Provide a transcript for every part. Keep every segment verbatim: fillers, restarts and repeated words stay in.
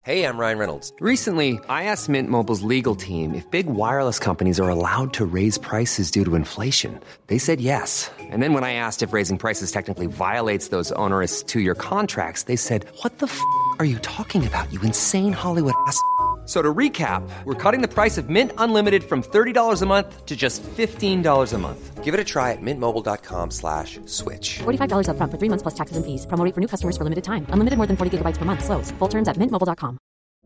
Hey, I'm Ryan Reynolds. Recently, I asked Mint Mobile's legal team if big wireless companies are allowed to raise prices due to inflation. They said yes. And then when I asked if raising prices technically violates those onerous two-year contracts, they said, what the f*** are you talking about, you insane Hollywood ass f- So to recap, we're cutting the price of Mint Unlimited from thirty dollars a month to just fifteen dollars a month. Give it a try at mintmobile.com slash switch. forty-five dollars up front for three months plus taxes and fees. Promo rate for new customers for limited time. Unlimited more than forty gigabytes per month. Slows full terms at mint mobile dot com.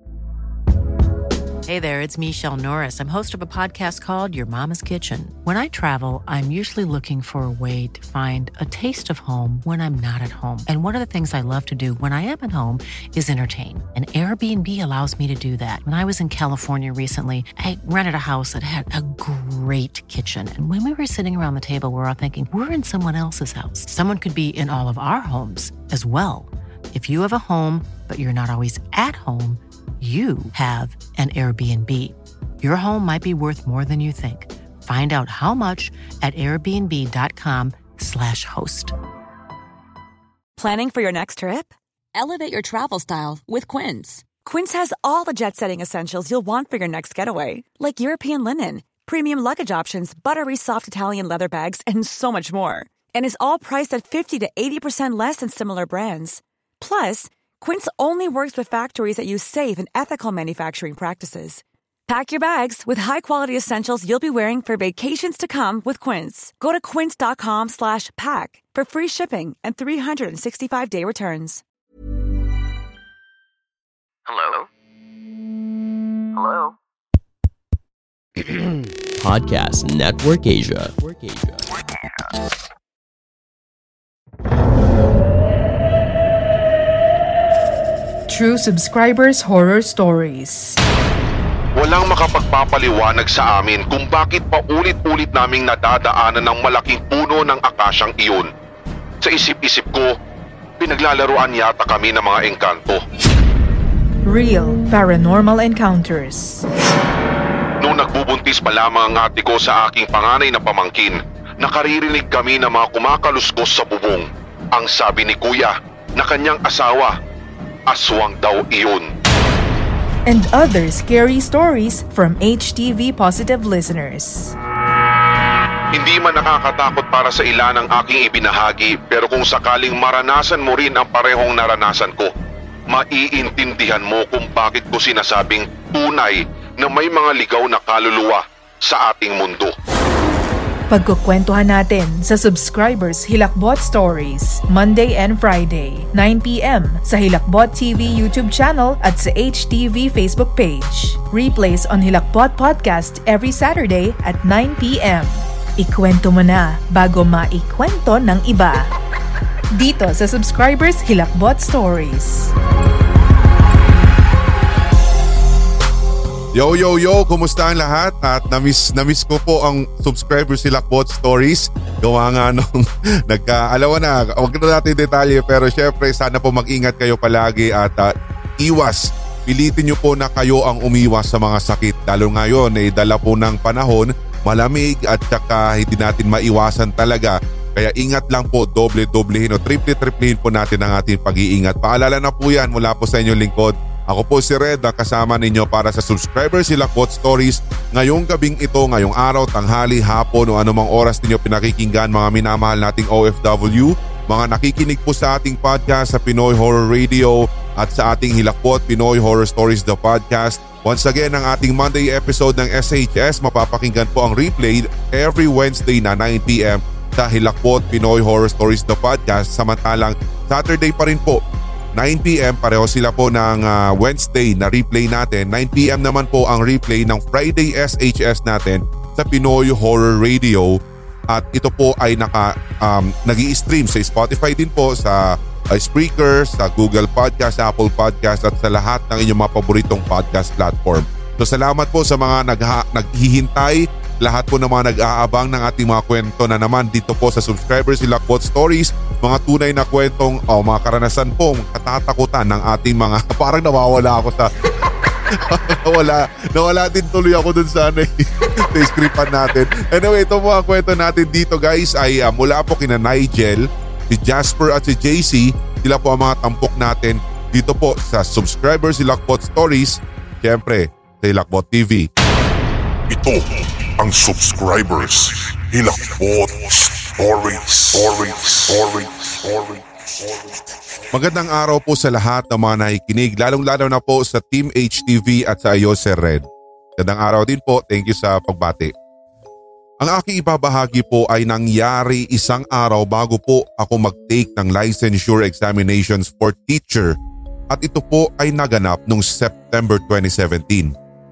Hey there, it's Michelle Norris. I'm host of a podcast called Your Mama's Kitchen. When I travel, I'm usually looking for a way to find a taste of home when I'm not at home. And one of the things I love to do when I am at home is entertain. And Airbnb allows me to do that. When I was in California recently, I rented a house that had a great kitchen. And when we were sitting around the table, we were all thinking, we're in someone else's house. Someone could be in all of our homes as well. If you have a home, but you're not always at home, you have an Airbnb. Your home might be worth more than you think. Find out how much at airbnb.com slash host. Planning for your next trip? Elevate your travel style with Quince. Quince has all the jet-setting essentials you'll want for your next getaway, like European linen, premium luggage options, buttery soft Italian leather bags, and so much more. And is all priced at fifty to eighty percent less than similar brands. Plus, Quince only works with factories that use safe and ethical manufacturing practices. Pack your bags with high-quality essentials you'll be wearing for vacations to come with Quince. Go to quince.com slash pack for free shipping and three sixty-five day returns. Hello? Hello? Podcast Network Asia. Network Asia. True Subscribers Horror Stories. Walang makapagpapaliwanag sa amin kung bakit paulit-ulit naming nadadaanan ng malaking puno ng akasyang iyon. Sa isip-isip ko, pinaglalaruan yata kami ng mga engkanto. Real Paranormal Encounters. Nung nagbubuntis pa lamang ang ate ko sa aking panganay na pamangkin, nakaririnig kami ng mga kumakaluskos sa bubong. Ang sabi ni Kuya na kanyang asawa, aswang daw iyon. And other scary stories from H T V Positive listeners. Hindi man nakakatakot para sa ilan ang aking ibinahagi, pero kung sakaling maranasan mo rin ang parehong naranasan ko, maiintindihan mo kung bakit ko sinasabing tunay na may mga ligaw na kaluluwa sa ating mundo. Pagkukwentuhan natin sa Subscribers Hilakbot Stories, Monday and Friday, nine p.m. sa Hilakbot T V YouTube channel at sa H T V Facebook page. Replays on Hilakbot Podcast every Saturday at nine p.m. Ikwento mo na bago maikwento ng iba. Dito sa Subscribers Hilakbot Stories. Yo, yo, yo! Kumusta ang lahat? At namiss, namiss ko po ang Subscribers Hilakbot Stories. Gawa nga nung nagka-alawa na. Huwag na natin detalye pero syempre sana po mag-ingat kayo palagi at uh, iwas. Pilitin nyo po na kayo ang umiwas sa mga sakit. Lalo ngayon ay dala po ng panahon, malamig at saka hindi natin maiwasan talaga. Kaya ingat lang po, doble-doblehin o triple-triplehin po natin ang ating pag-iingat. Paalala na po yan mula po sa inyong lingkod. Ako po si Red, ang kasama ninyo para sa Subscribers Hilakbot Stories ngayong gabing ito, ngayong araw, tanghali, hapon o anumang oras ninyo pinakikinggan mga minamahal nating O F W, mga nakikinig po sa ating podcast sa Pinoy Horror Radio at sa ating Hilakbot Pinoy Horror Stories The Podcast. Once again, ang ating Monday episode ng S H S, mapapakinggan po ang replay every Wednesday na nine p.m. sa Hilakbot Pinoy Horror Stories The Podcast. Samantalang Saturday pa rin po, nine p.m. pareho sila po ng uh, Wednesday na replay natin. nine p.m. naman po ang replay ng Friday S H S natin sa Pinoy Horror Radio. At ito po ay naka, um, nag-i-stream sa Spotify din po, sa uh, Spreaker, sa Google Podcast, Apple Podcast at sa lahat ng inyong mga paboritong podcast platform. So salamat po sa mga nagha- naghihintay, lahat po ng mga nag-aabang ng ating mga kwento na naman dito po sa Subscribers Hilakbot Stories. Mga tunay na kwentong o oh, mga karanasan po, katatakutan ng ating mga parang nawawala ako sa nawala, nawala din tuloy ako dun sa, ano, sa scriptan natin. Anyway, ito mga kwento natin dito guys ay uh, mula po kina Nigel, si Jasper at si J C. Sila po ang mga tampok natin dito po sa Subscribers Hilakbot Stories, syempre sa Hilakbot T V. Ito ang Subscribers Hilakbot Stories. Stories. Stories. Stories. Magandang araw po sa lahat ng mga nakikinig, lalong-lalo na po sa Team H T V at sa iyo, Sir Red. Magandang araw din po, thank you sa pagbati. Ang aking ibabahagi po ay nangyari isang araw bago po ako mag-take ng licensure examinations for teacher at ito po ay naganap noong September twenty seventeen.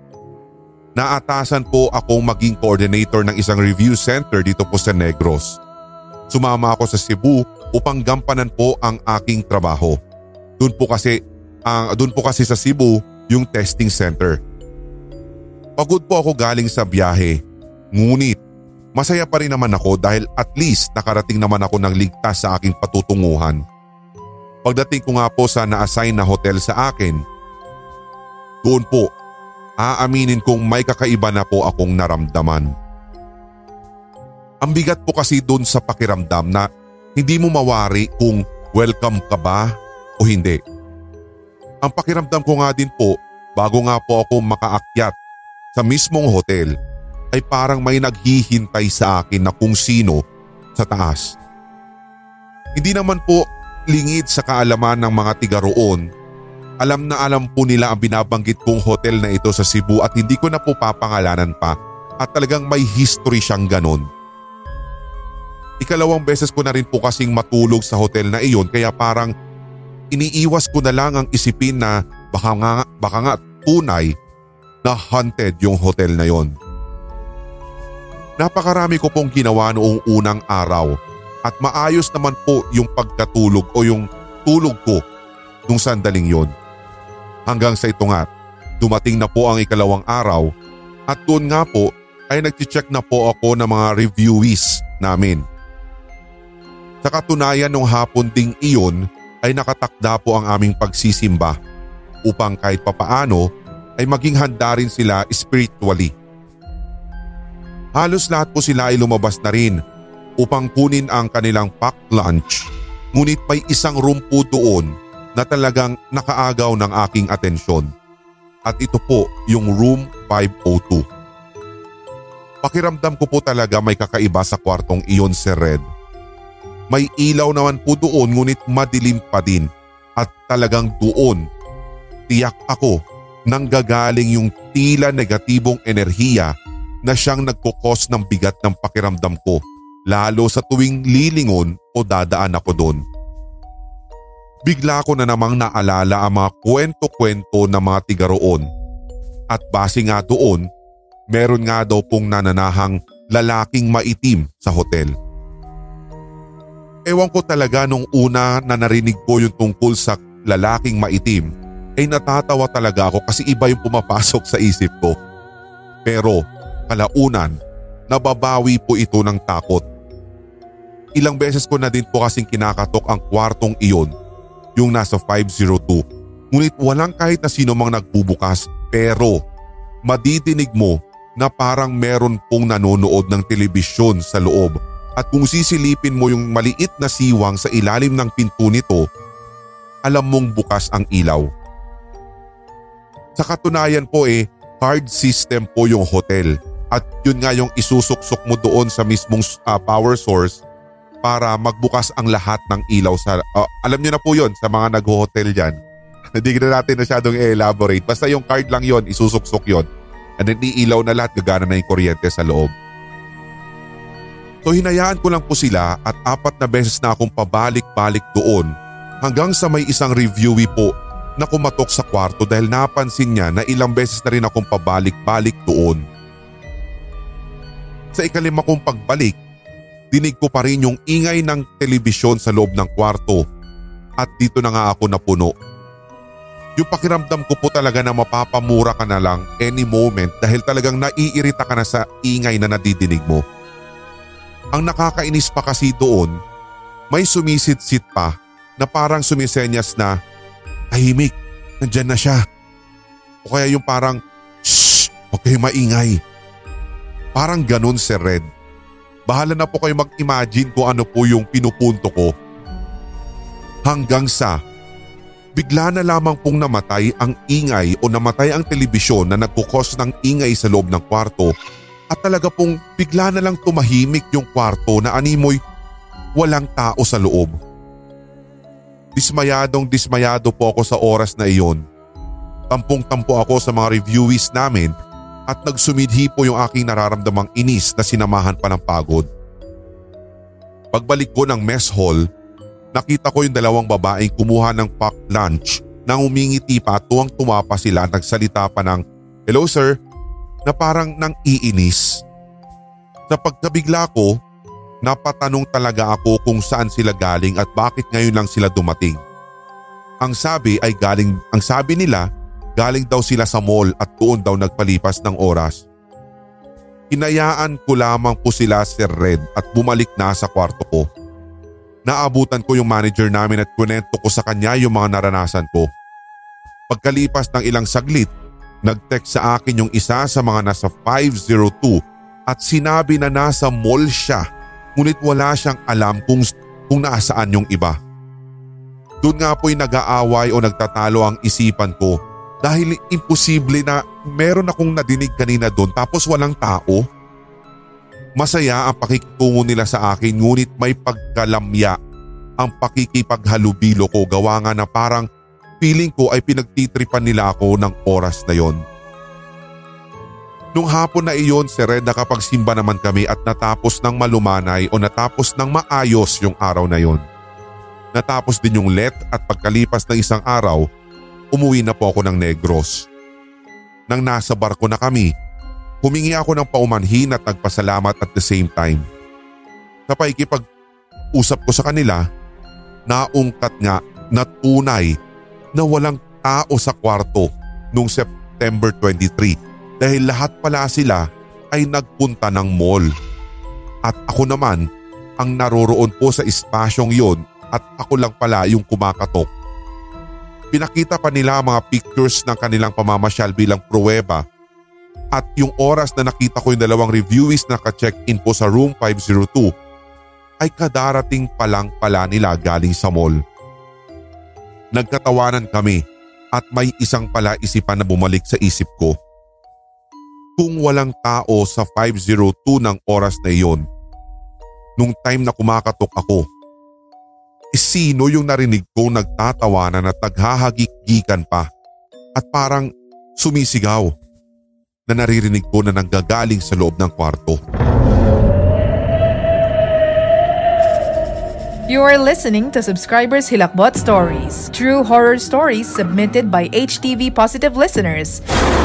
Naatasan po akong maging coordinator ng isang review center dito po sa Negros. Sumama ako sa Cebu upang gampanan po ang aking trabaho. Doon po kasi, uh, doon po kasi sa Cebu yung testing center. Pagod po ako galing sa biyahe, ngunit masaya pa rin naman ako dahil at least nakarating naman ako ng ligtas sa aking patutunguhan. Pagdating ko nga po sa na-assign na hotel sa akin, doon po, aaminin kong may kakaiba na po akong naramdaman. Ang bigat po kasi doon sa pakiramdam na hindi mo mawari kung welcome ka ba o hindi. Ang pakiramdam ko nga din po bago nga po ako makaakyat sa mismong hotel ay parang may naghihintay sa akin na kung sino sa taas. Hindi naman po lingid sa kaalaman ng mga tiga roon. Alam na alam po nila ang binabanggit kong hotel na ito sa Cebu at hindi ko na po papangalanan pa at talagang may history siyang ganon. Ikalawang beses ko na rin po kasing matulog sa hotel na iyon kaya parang iniiwas ko na lang ang isipin na baka nga, baka nga tunay na haunted yung hotel na yon. Napakarami ko pong ginawa noong unang araw at maayos naman po yung pagkatulog o yung tulog ko nung sandaling yon. Hanggang sa ito nga, dumating na po ang ikalawang araw at doon nga po ay nag-check na po ako ng mga reviewees namin. Sa katunayan nung hapon ding iyon ay nakatakda po ang aming pagsisimba upang kahit papaano ay maging handa rin sila spiritually. Halos lahat po sila ay lumabas na rin upang kunin ang kanilang packed lunch. Ngunit may isang room po doon na talagang nakaagaw ng aking atensyon. At ito po yung room five oh two. Pakiramdam ko po talaga may kakaiba sa kwartong iyon, Sir Red. May ilaw naman po doon ngunit madilim pa din. At talagang doon, tiyak ako nang gagaling yung tila negatibong enerhiya na siyang nagkukos ng bigat ng pakiramdam ko lalo sa tuwing lilingon o dadaan ako doon. Bigla ko na namang naalala ang mga kwento-kwento ng mga tiga roon at base nga doon, meron nga daw pong nananahang lalaking maitim sa hotel. Ewan ko talaga nung una na narinig ko yung tungkol sa lalaking maitim ay natatawa talaga ako kasi iba yung pumapasok sa isip ko. Pero kalaunan, nababawi po ito ng takot. Ilang beses ko na din po kasing kinakatok ang kwartong iyon, yung nasa five oh two. Ngunit walang kahit na sino mang nagbubukas pero madidinig mo na parang meron pong nanonood ng telebisyon sa loob at kung sisilipin mo yung maliit na siwang sa ilalim ng pinto nito, alam mong bukas ang ilaw. Sa katunayan po eh, card system po yung hotel. At yun nga yung isusuksok mo doon sa mismong uh, power source para magbukas ang lahat ng ilaw sa… Uh, alam nyo na po yun sa mga nag-hotel dyan. Hindi na natin masyadong i-elaborate. Basta yung card lang yun, isusuksok yun. And then iilaw na lahat, gagana na yung kuryente sa loob. So hinayaan ko lang po sila at apat na beses na akong pabalik-balik doon hanggang sa may isang reviewee po na kumatok sa kwarto dahil napansin niya na ilang beses na rin akong pabalik-balik doon. Sa ikalima kong pagbalik, dinig ko pa rin yung ingay ng telebisyon sa loob ng kwarto at dito na nga ako napuno. Yung pakiramdam ko po talaga na mapapamura ka na lang any moment dahil talagang naiirita ka na sa ingay na nadidinig mo. Ang nakakainis pa kasi doon, may sumisit-sit pa na parang sumisenyas na, tahimik, nandyan na siya. O kaya yung parang, shh, huwag kayo maingay. Parang ganun, Sir Red. Bahala na po kayo mag-imagine kung ano po yung pinupunto ko. Hanggang sa bigla na lamang pong namatay ang ingay o namatay ang telebisyon na nagkukos ng ingay sa loob ng kwarto at talaga pong bigla na lang tumahimik yung kwarto na animoy walang tao sa loob. Dismayadong dismayado po ako sa oras na iyon. Tampong-tampo ako sa mga reviewees namin at nagsumidhi po yung aking nararamdamang inis na sinamahan pa ng pagod. Pagbalik ko ng mess hall, nakita ko yung dalawang babaeng kumuha ng packed lunch nang umingiti pa at tuwang-tuwa pa sila at nagsalita pa ng "Hello sir," na parang nang iinis. Sa pagkabigla ko, napatanong talaga ako kung saan sila galing at bakit ngayon lang sila dumating. Ang sabi ay galing, ang sabi nila galing daw sila sa mall at doon daw nagpalipas ng oras. Hinayaan ko lamang po sila Sir Red at bumalik na sa kwarto ko. Naabutan ko yung manager namin at kwento ko sa kanya yung mga naranasan ko. Pagkalipas ng ilang saglit, nag-text sa akin yung isa sa mga nasa five oh two at sinabi na nasa mall siya. Ngunit wala siyang alam kung, kung naasaan yung iba. Doon nga po'y nag-aaway o nagtatalo ang isipan ko dahil imposible na meron akong nadinig kanina doon tapos walang tao. Masaya ang pakikitungo nila sa akin ngunit may pagkalamya ang pakikipaghalubilo ko gawa nga na parang feeling ko ay pinagtitripan nila ako ng oras na yon. Nung hapon na iyon, si Red, nakapagsimba naman kami at natapos ng malumanay o natapos ng maayos yung araw na yon. Natapos din yung let at pagkalipas ng isang araw, umuwi na po ako ng Negros. Nang nasa barko na kami, humingi ako ng paumanhin at nagpasalamat at the same time. Sa paikipag-usap ko sa kanila, naungkat nga na tunay na walang tao sa kwarto noong September twenty-three. Dahil lahat pala sila ay nagpunta ng mall. At ako naman ang naroroon po sa espasyong yon at ako lang pala yung kumakatok. Pinakita pa nila mga pictures ng kanilang pamamasyal bilang pruweba at yung oras na nakita ko yung dalawang reviewees na ka-check-in po sa room five oh two ay kadarating pa lang pala nila galing sa mall. Nagkatawanan kami at may isang pala isipan na bumalik sa isip ko. Kung walang tao sa five oh two ng oras na iyon, nung time na kumakatok ako, sino yung narinig ko nagtatawanan at naghahagik-gikan pa at parang sumisigaw na naririnig ko na nanggagaling sa loob ng kwarto. You are listening to Subscribers Hilakbot Stories, true horror stories submitted by H T V Positive listeners.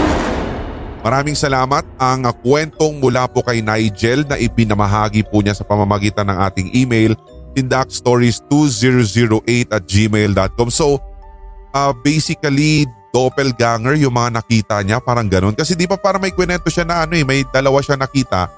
Maraming salamat. Ang kwentong mula po kay Nigel na ipinamahagi po niya sa pamamagitan ng ating email tindakstories two thousand eight at gmail dot com. So uh, basically doppelganger yung mga nakita niya, parang ganun. Kasi di pa parang may kwento siya na ano eh, may dalawa siya nakita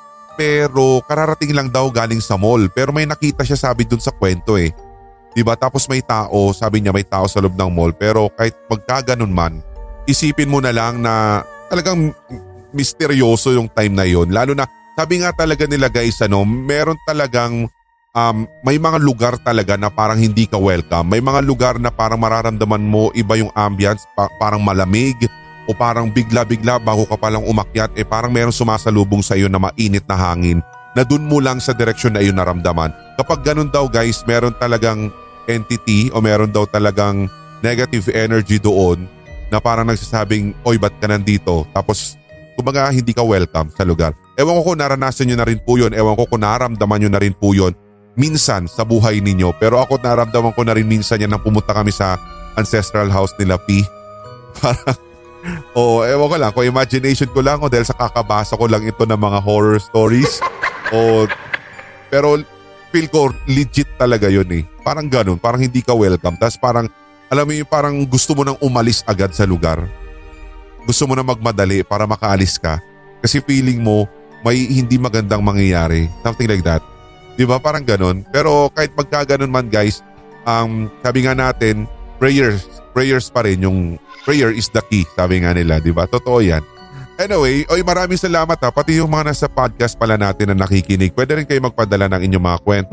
pero kararating lang daw galing sa mall. Pero may nakita siya sabi dun sa kwento eh. Diba? Tapos may tao, sabi niya may tao sa loob ng mall pero kahit magkaganon man, isipin mo na lang na talagang misteryoso yung time na yon. Lalo na, sabi nga talaga nila guys, ano, meron talagang, um, may mga lugar talaga na parang hindi ka welcome. May mga lugar na parang mararamdaman mo iba yung ambience, pa- parang malamig o parang bigla-bigla bago ka palang umakyat, eh parang meron sumasalubong sa iyo na mainit na hangin na dun mo lang sa direksyon na iyon naramdaman. Kapag ganun daw guys, meron talagang entity o meron daw talagang negative energy doon na parang nagsasabing, oy, ba't ka nandito? Tapos, kumbaga, hindi ka welcome sa lugar. Ewan ko kung naranasan nyo na rin po yun. Ewan ko kung naramdaman nyo na rin po yun minsan sa buhay ninyo. Pero ako naramdaman ko na rin minsan yan nang pumunta kami sa ancestral house nila P. Parang, o oh, ewan ko lang, kung imagination ko lang o dahil sa kakabasa ko lang ito ng mga horror stories. o Pero feel ko legit talaga yun eh. Parang ganun, parang hindi ka welcome. Tapos parang, alam mo yung parang gusto mo nang umalis agad sa lugar. Gusto mo na magmadali para makaalis ka. Kasi feeling mo may hindi magandang mangyayari. Something like that. Diba? Parang ganun. Pero kahit pagka ganun man guys, um, sabi nga natin, prayers, prayers pa rin. Yung prayer is the key. Sabi nga nila. Diba? Totoo yan. Anyway, oy, maraming salamat ha. Pati yung mga nasa podcast pala natin na nakikinig. Pwede rin kayo magpadala ng inyong mga kwento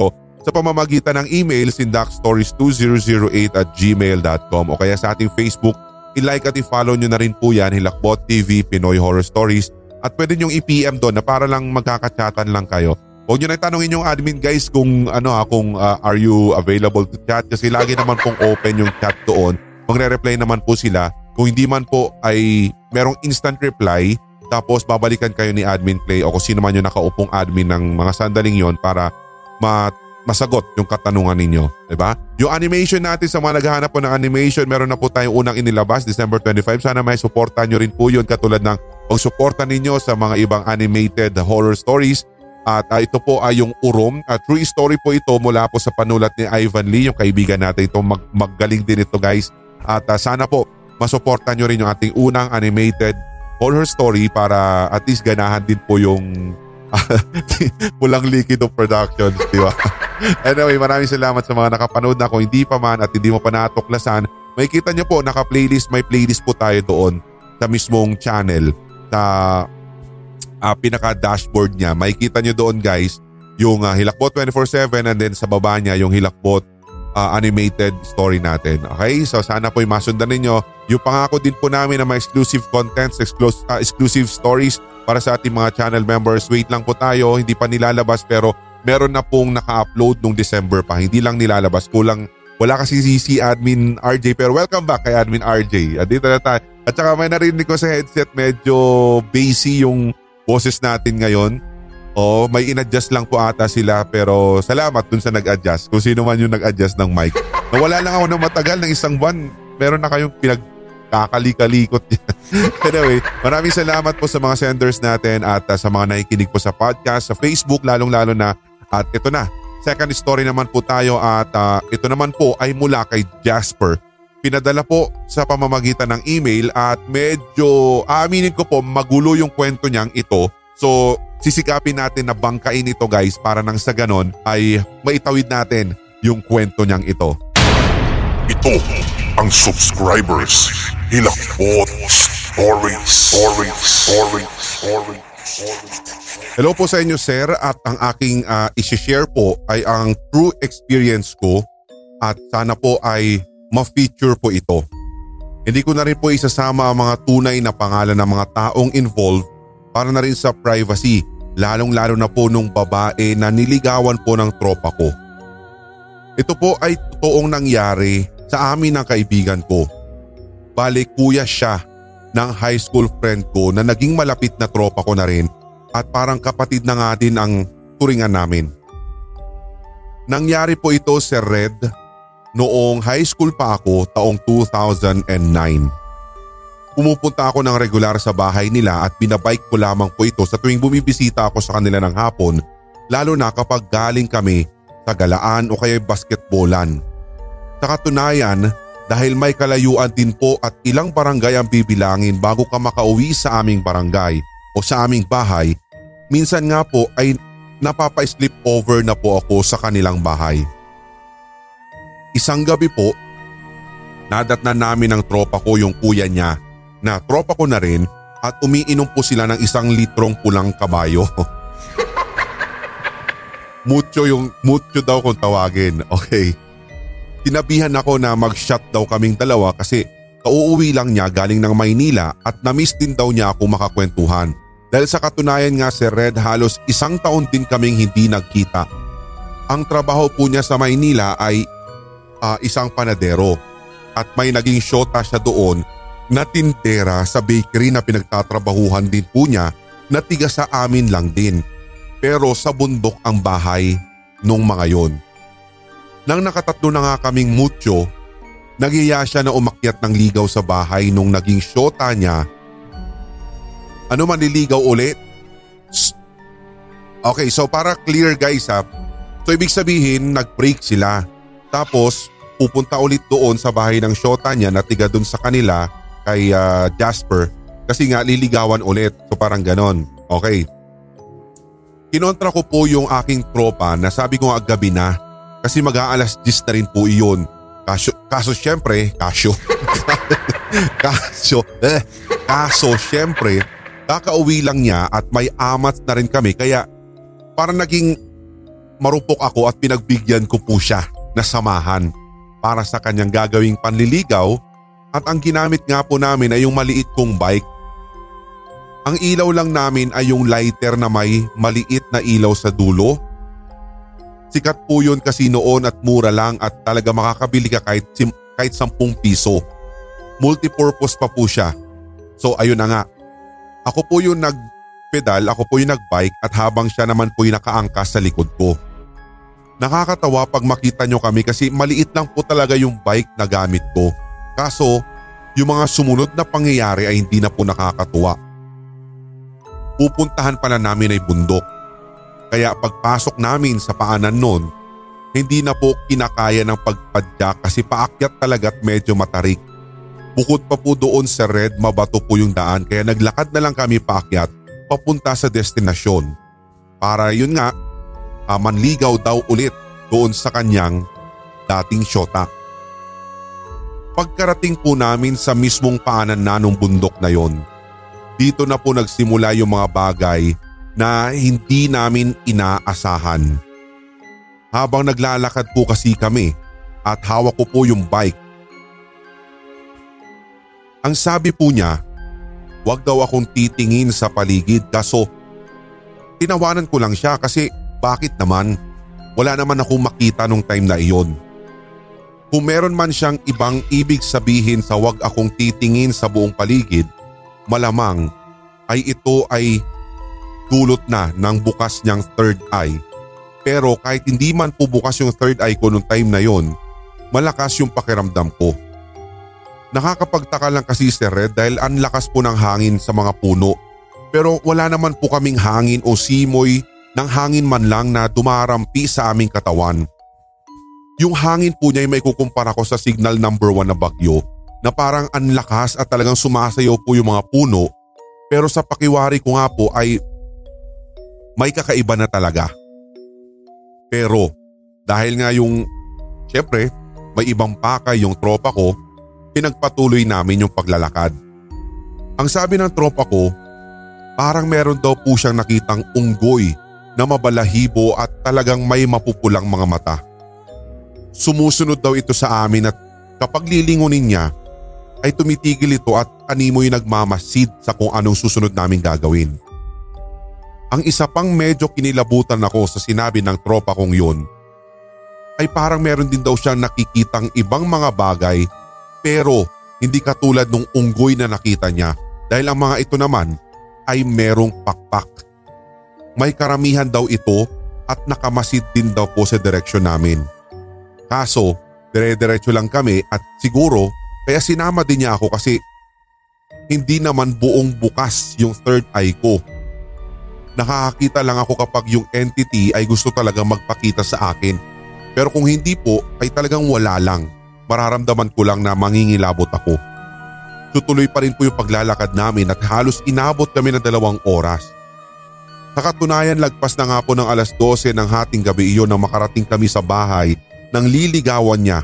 sa pamamagitan ng email sindak stories two thousand eight at gmail dot com o kaya sa ating Facebook, i-like at i-follow nyo na rin po yan, Hilakbot T V Pinoy Horror Stories, at pwede nyong i-P M doon na para lang magkakachatan lang kayo. Huwag nyo na tanongin yung admin guys kung ano ha, kung uh, are you available to chat kasi lagi naman pong open yung chat doon. Magre-reply naman po sila. Kung hindi man po ay merong instant reply, tapos babalikan kayo ni Admin Clay o kung sino man yung nakaupong admin ng mga sandaling yon para ma masagot yung katanungan ninyo. Diba? Yung animation natin sa mga naghahanap po ng animation, meron na po tayong unang inilabas December twenty-fifth. Sana may suportahan nyo rin po yun katulad ng pagsuporta ninyo sa mga ibang animated horror stories. At uh, ito po ay yung Urom. Uh, true story po ito mula po sa panulat ni Ivan Lee, yung kaibigan natin ito. Mag maggaling din ito guys. At uh, sana po masuportahan nyo rin yung ating unang animated horror story para at least ganahan din po yung Pulang Likido Productions, di ba? Anyway, maraming salamat sa mga nakapanood na. Kung hindi pa man at hindi mo pa natuklasan, may kita nyo po, naka-playlist, may playlist po tayo doon sa mismong channel, sa uh, pinaka-dashboard niya. May kita nyo doon guys, yung uh, Hilakbot twenty-four seven and then sa baba niya yung Hilakbot uh, animated story natin. Okay? So sana po'y masundan ninyo. Yung pangako din po namin na may exclusive contents, exclusive, uh, exclusive stories para sa ating mga channel members. Wait lang po tayo, hindi pa nilalabas pero meron na pong naka-upload nung December pa. Hindi lang nilalabas, kulang. Wala kasi si, si Admin R J pero welcome back kay Admin R J. At dito na tayo. At saka may narinig ko sa headset medyo bassy yung boses natin ngayon. O may in-adjust lang po ata sila pero salamat dun sa nag-adjust. Kung sino man yung nag-adjust ng mic. Nawala lang ako ng matagal ng isang buwan. Meron na kayong pinag kakali-kalikot niya. Anyway, maraming salamat po sa mga senders natin at uh, sa mga nakikinig po sa podcast, sa Facebook lalong-lalo na. At ito na, second story naman po tayo at uh, ito naman po ay mula kay Jasper. Pinadala po sa pamamagitan ng email at medyo aaminin ko po magulo yung kwento niyang ito. So sisikapin natin na bangkain ito guys para nang sa ganon ay maitawid natin yung kwento niyang ito. Ito ang subscribers Hilakbot Stories. Stories. Stories. Stories. Hello po sa inyo sir at ang aking uh, isi-share po ay ang true experience ko at sana po ay ma-feature po ito. Hindi ko na rin po isasama ang mga tunay na pangalan ng mga taong involved para na rin sa privacy, lalong-lalo na po nung babae na niligawan po ng tropa ko. Ito po ay totoong nangyari sa amin ng kaibigan ko. Bale kuya siya ng high school friend ko na naging malapit na tropa ko na rin at parang kapatid na nga din ang turingan namin. Nangyari po ito Sir Red noong high school pa ako taong two thousand nine. Pumupunta ako ng regular sa bahay nila at binabike ko lamang po ito sa tuwing bumibisita ako sa kanila ng hapon, lalo na kapag galing kami sa galaan o kaya basketballan. Sa katunayan, dahil may kalayuan din po at ilang barangay ang bibilangin bago ka makauwi sa aming barangay o sa aming bahay, minsan nga po ay napapa-sleep over na po ako sa kanilang bahay. Isang gabi po, nadatnan namin ng tropa ko yung kuya niya na tropa ko na rin at umiinom po sila ng isang litrong pulang kabayo. Mucho yung, mucho daw kung tawagin, okay. Sinabihan ako na mag-shot daw kaming dalawa kasi kauuwi lang niya galing ng Maynila at na-miss din daw niya ako makakwentuhan. Dahil sa katunayan nga Sir Red, halos isang taon din kaming hindi nagkita. Ang trabaho po niya sa Maynila ay uh, isang panadero at may naging syota siya doon na tindera sa bakery na pinagtatrabahuhan din po niya na tiga sa amin lang din. Pero sa bundok ang bahay nung mga yon. Nang nakatatlo na nga kaming mucho, nagiya siya na umakyat ng ligaw sa bahay nung naging syota niya. Ano man nililigaw ulit? Okay, so para clear guys ha. So ibig sabihin nag-break sila. Tapos pupunta ulit doon sa bahay ng syota niya na tiga doon sa kanila kay uh, Jasper. Kasi nga liligawan ulit. So parang ganon. Okay. Kinontra ko po yung aking tropa na sabi ko nga gabi na. Kasi mag-aalas diyes na rin po iyon. Kaso, kaso syempre, kaso, kaso, eh, kaso syempre, kakauwi lang niya at may amat na rin kami. Kaya parang naging marupok ako at pinagbigyan ko po siya na samahan para sa kanyang gagawing panliligaw at ang ginamit nga po namin ay yung maliit kong bike. Ang ilaw lang namin ay yung lighter na may maliit na ilaw sa dulo. Sikat po yun kasi noon at mura lang at talaga makakabili ka kahit, kahit sampung piso. Multipurpose pa po siya. So ayun na nga. Ako po yung nagpedal, ako po yung nagbike at habang siya naman po yung nakaangkas sa likod ko. Nakakatawa pag makita nyo kami kasi maliit lang po talaga yung bike na gamit ko. Kaso yung mga sumunod na pangyayari ay hindi na po nakakatuwa. Pupuntahan pala namin ay bundok. Kaya pagpasok namin sa paanan nun, hindi na po kinakaya ng pagpadyak kasi paakyat talaga at medyo matarik. Bukod pa po doon sa red, mabato po yung daan kaya naglakad na lang kami paakyat papunta sa destinasyon. Para yun nga, uh, manligaw daw ulit doon sa kanyang dating syota. Pagkarating po namin sa mismong paanan na nung bundok na yon, dito na po nagsimula yung mga bagay na hindi namin inaasahan. Habang naglalakad po kasi kami at hawak ko po yung bike. Ang sabi po niya, wag daw akong titingin sa paligid kaso tinawanan ko lang siya kasi bakit naman? Wala naman akong makita nung time na iyon. Kung meron man siyang ibang ibig sabihin sa wag akong titingin sa buong paligid, malamang ay ito ay dulot na ng bukas niyang third eye. Pero kahit hindi man po bukas yung third eye ko nung time na yon, malakas yung pakiramdam ko. Nakakapagtaka lang kasi si Red dahil ang lakas po ng hangin sa mga puno. Pero wala naman po kaming hangin o simoy ng hangin man lang na dumarampi sa aming katawan. Yung hangin po niya ay may kukumpara ko sa signal number one na bagyo na parang ang lakas at talagang sumasayaw po yung mga puno. Pero sa pakiwari ko nga po ay may kakaiba na talaga. Pero dahil nga yung syempre may ibang pakay yung tropa ko, pinagpatuloy namin yung paglalakad. Ang sabi ng tropa ko, parang meron daw po siyang nakitang unggoy na mabalahibo at talagang may mapupulang mga mata. Sumusunod daw ito sa amin at kapag lilingunin niya ay tumitigil ito at animoy nagmamasid sa kung anong susunod naming gagawin. Ang isa pang medyo kinilabutan ako sa sinabi ng tropa kong yun ay parang meron din daw siyang nakikitang ibang mga bagay pero hindi katulad nung unggoy na nakita niya dahil ang mga ito naman ay merong pakpak. May karamihan daw ito at nakamasid din daw po sa direksyon namin. Kaso dire-diretso lang kami at siguro kaya sinama din niya ako kasi hindi naman buong bukas yung third eye ko. Nakakakita lang ako kapag yung entity ay gusto talagang magpakita sa akin. Pero kung hindi po ay talagang wala lang. Mararamdaman ko lang na mangingilabot ako. Tutuloy pa rin po yung paglalakad namin at halos inabot kami ng dalawang oras. Sa katunayan lagpas na nga po ng alas dose ng hating gabi iyon nang makarating kami sa bahay ng liligawan niya.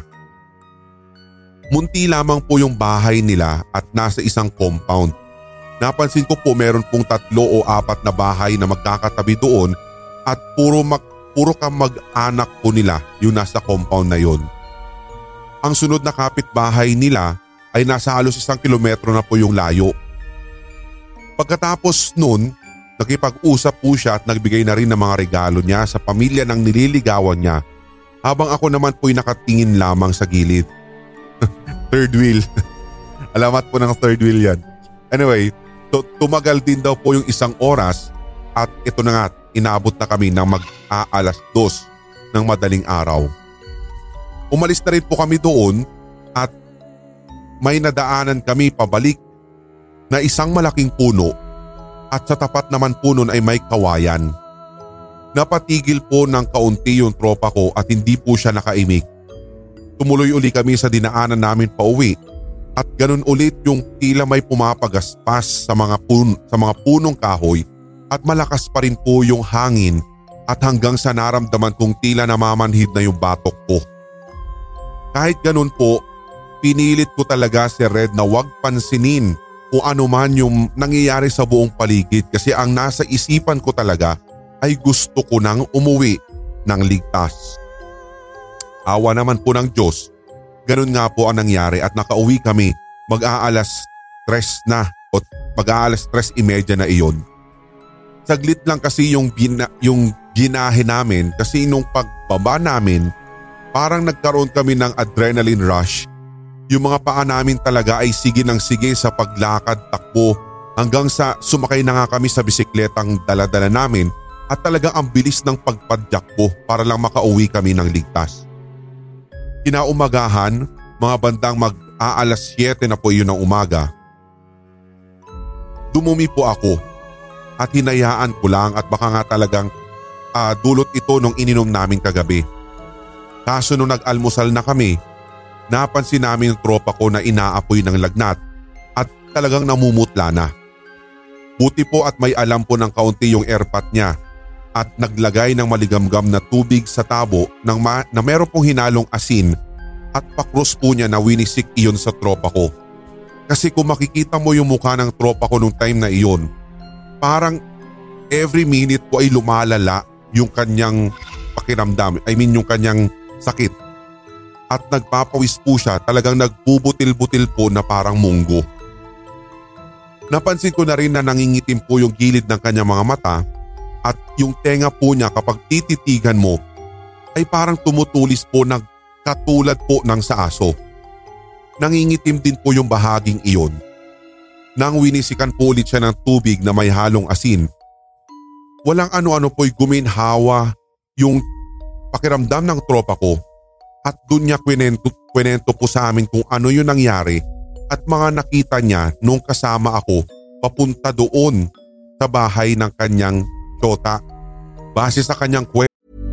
Munti lamang po yung bahay nila at nasa isang compound. Napansin ko po meron pong tatlo o apat na bahay na magkakatabi doon at puro, mag, puro kamag-anak po nila yung nasa compound na yun. Ang sunod na kapitbahay nila ay nasa halos isang kilometro na po yung layo. Pagkatapos nun, nakipag-usap po siya at nagbigay na rin ng mga regalo niya sa pamilya ng nililigawan niya habang ako naman po'y nakatingin lamang sa gilid. Third wheel. Alamat po ng third wheel yan. Anyway, to- tumagal din daw po yung isang oras at ito na nga, inaabot na kami ng mag-aalas dos ng madaling araw. Umalis na rin po kami doon at may nadaanan kami pabalik na isang malaking puno at sa tapat naman po nun ay may kawayan. Napatigil po ng kaunti yung tropa ko at hindi po siya nakaimik. Tumuloy uli kami sa dinaanan namin pauwi at ganun ulit yung tila may pumapagaspas sa mga, pun- sa mga punong kahoy at malakas pa rin po yung hangin at hanggang sa naramdaman kong tila namamanhid na yung batok ko. Kahit ganun po, pinilit ko talaga si Red na wag pansinin kung ano man yung nangyayari sa buong paligid kasi ang nasa isipan ko talaga ay gusto ko nang umuwi ng ligtas. Awa naman po ng Diyos, ganun nga po ang nangyari at nakauwi kami mag-aalas tres na o mag-aalas tres imedya na iyon. Saglit lang kasi yung, gina, yung ginahe namin kasi nung pagbaba namin parang nagkaroon kami ng adrenaline rush. Yung mga paa namin talaga ay sige ng sige sa paglakad takbo hanggang sa sumakay na nga kami sa bisikletang daladala namin at talagang ang bilis ng pagpadjakbo para lang makauwi kami ng ligtas. Kinaumagahan, mga bandang mag-aalas siyete na po yun ng umaga. Dumumi po ako at hinayaan ko lang at baka nga talagang uh, dulot ito nung ininom namin kagabi. Kaso nung nag-almusal na kami, napansin namin yung tropa ko na inaapoy ng lagnat at talagang namumutla na. Buti po at may alam po ng kaunti yung airpot niya at naglagay ng maligamgam na tubig sa tabo ng ma- na meron pong hinalong asin at pakros po niya na winisik iyon sa tropa ko. Kasi kung makikita mo yung mukha ng tropa ko nung time na iyon, parang every minute po ay lumalala yung kanyang pakiramdam, I mean yung kanyang sakit. At nagpapawis po siya, talagang nagbubutil-butil po na parang munggo. Napansin ko na rin na nangingitim po yung gilid ng kanyang mga mata at yung tenga po niya kapag tititigan mo ay parang tumutulis po ng katulad po ng sa aso. Nangingitim din po yung bahaging iyon. Nang winisikan po ulit siya ng tubig na may halong asin, walang ano-ano po'y guminhawa yung pakiramdam ng tropa ko at dun niya kwento, kwento po sa amin kung ano yung nangyari at mga nakita niya nung kasama ako papunta doon sa bahay ng kanyang tiyota. Base sa kanyang kwento.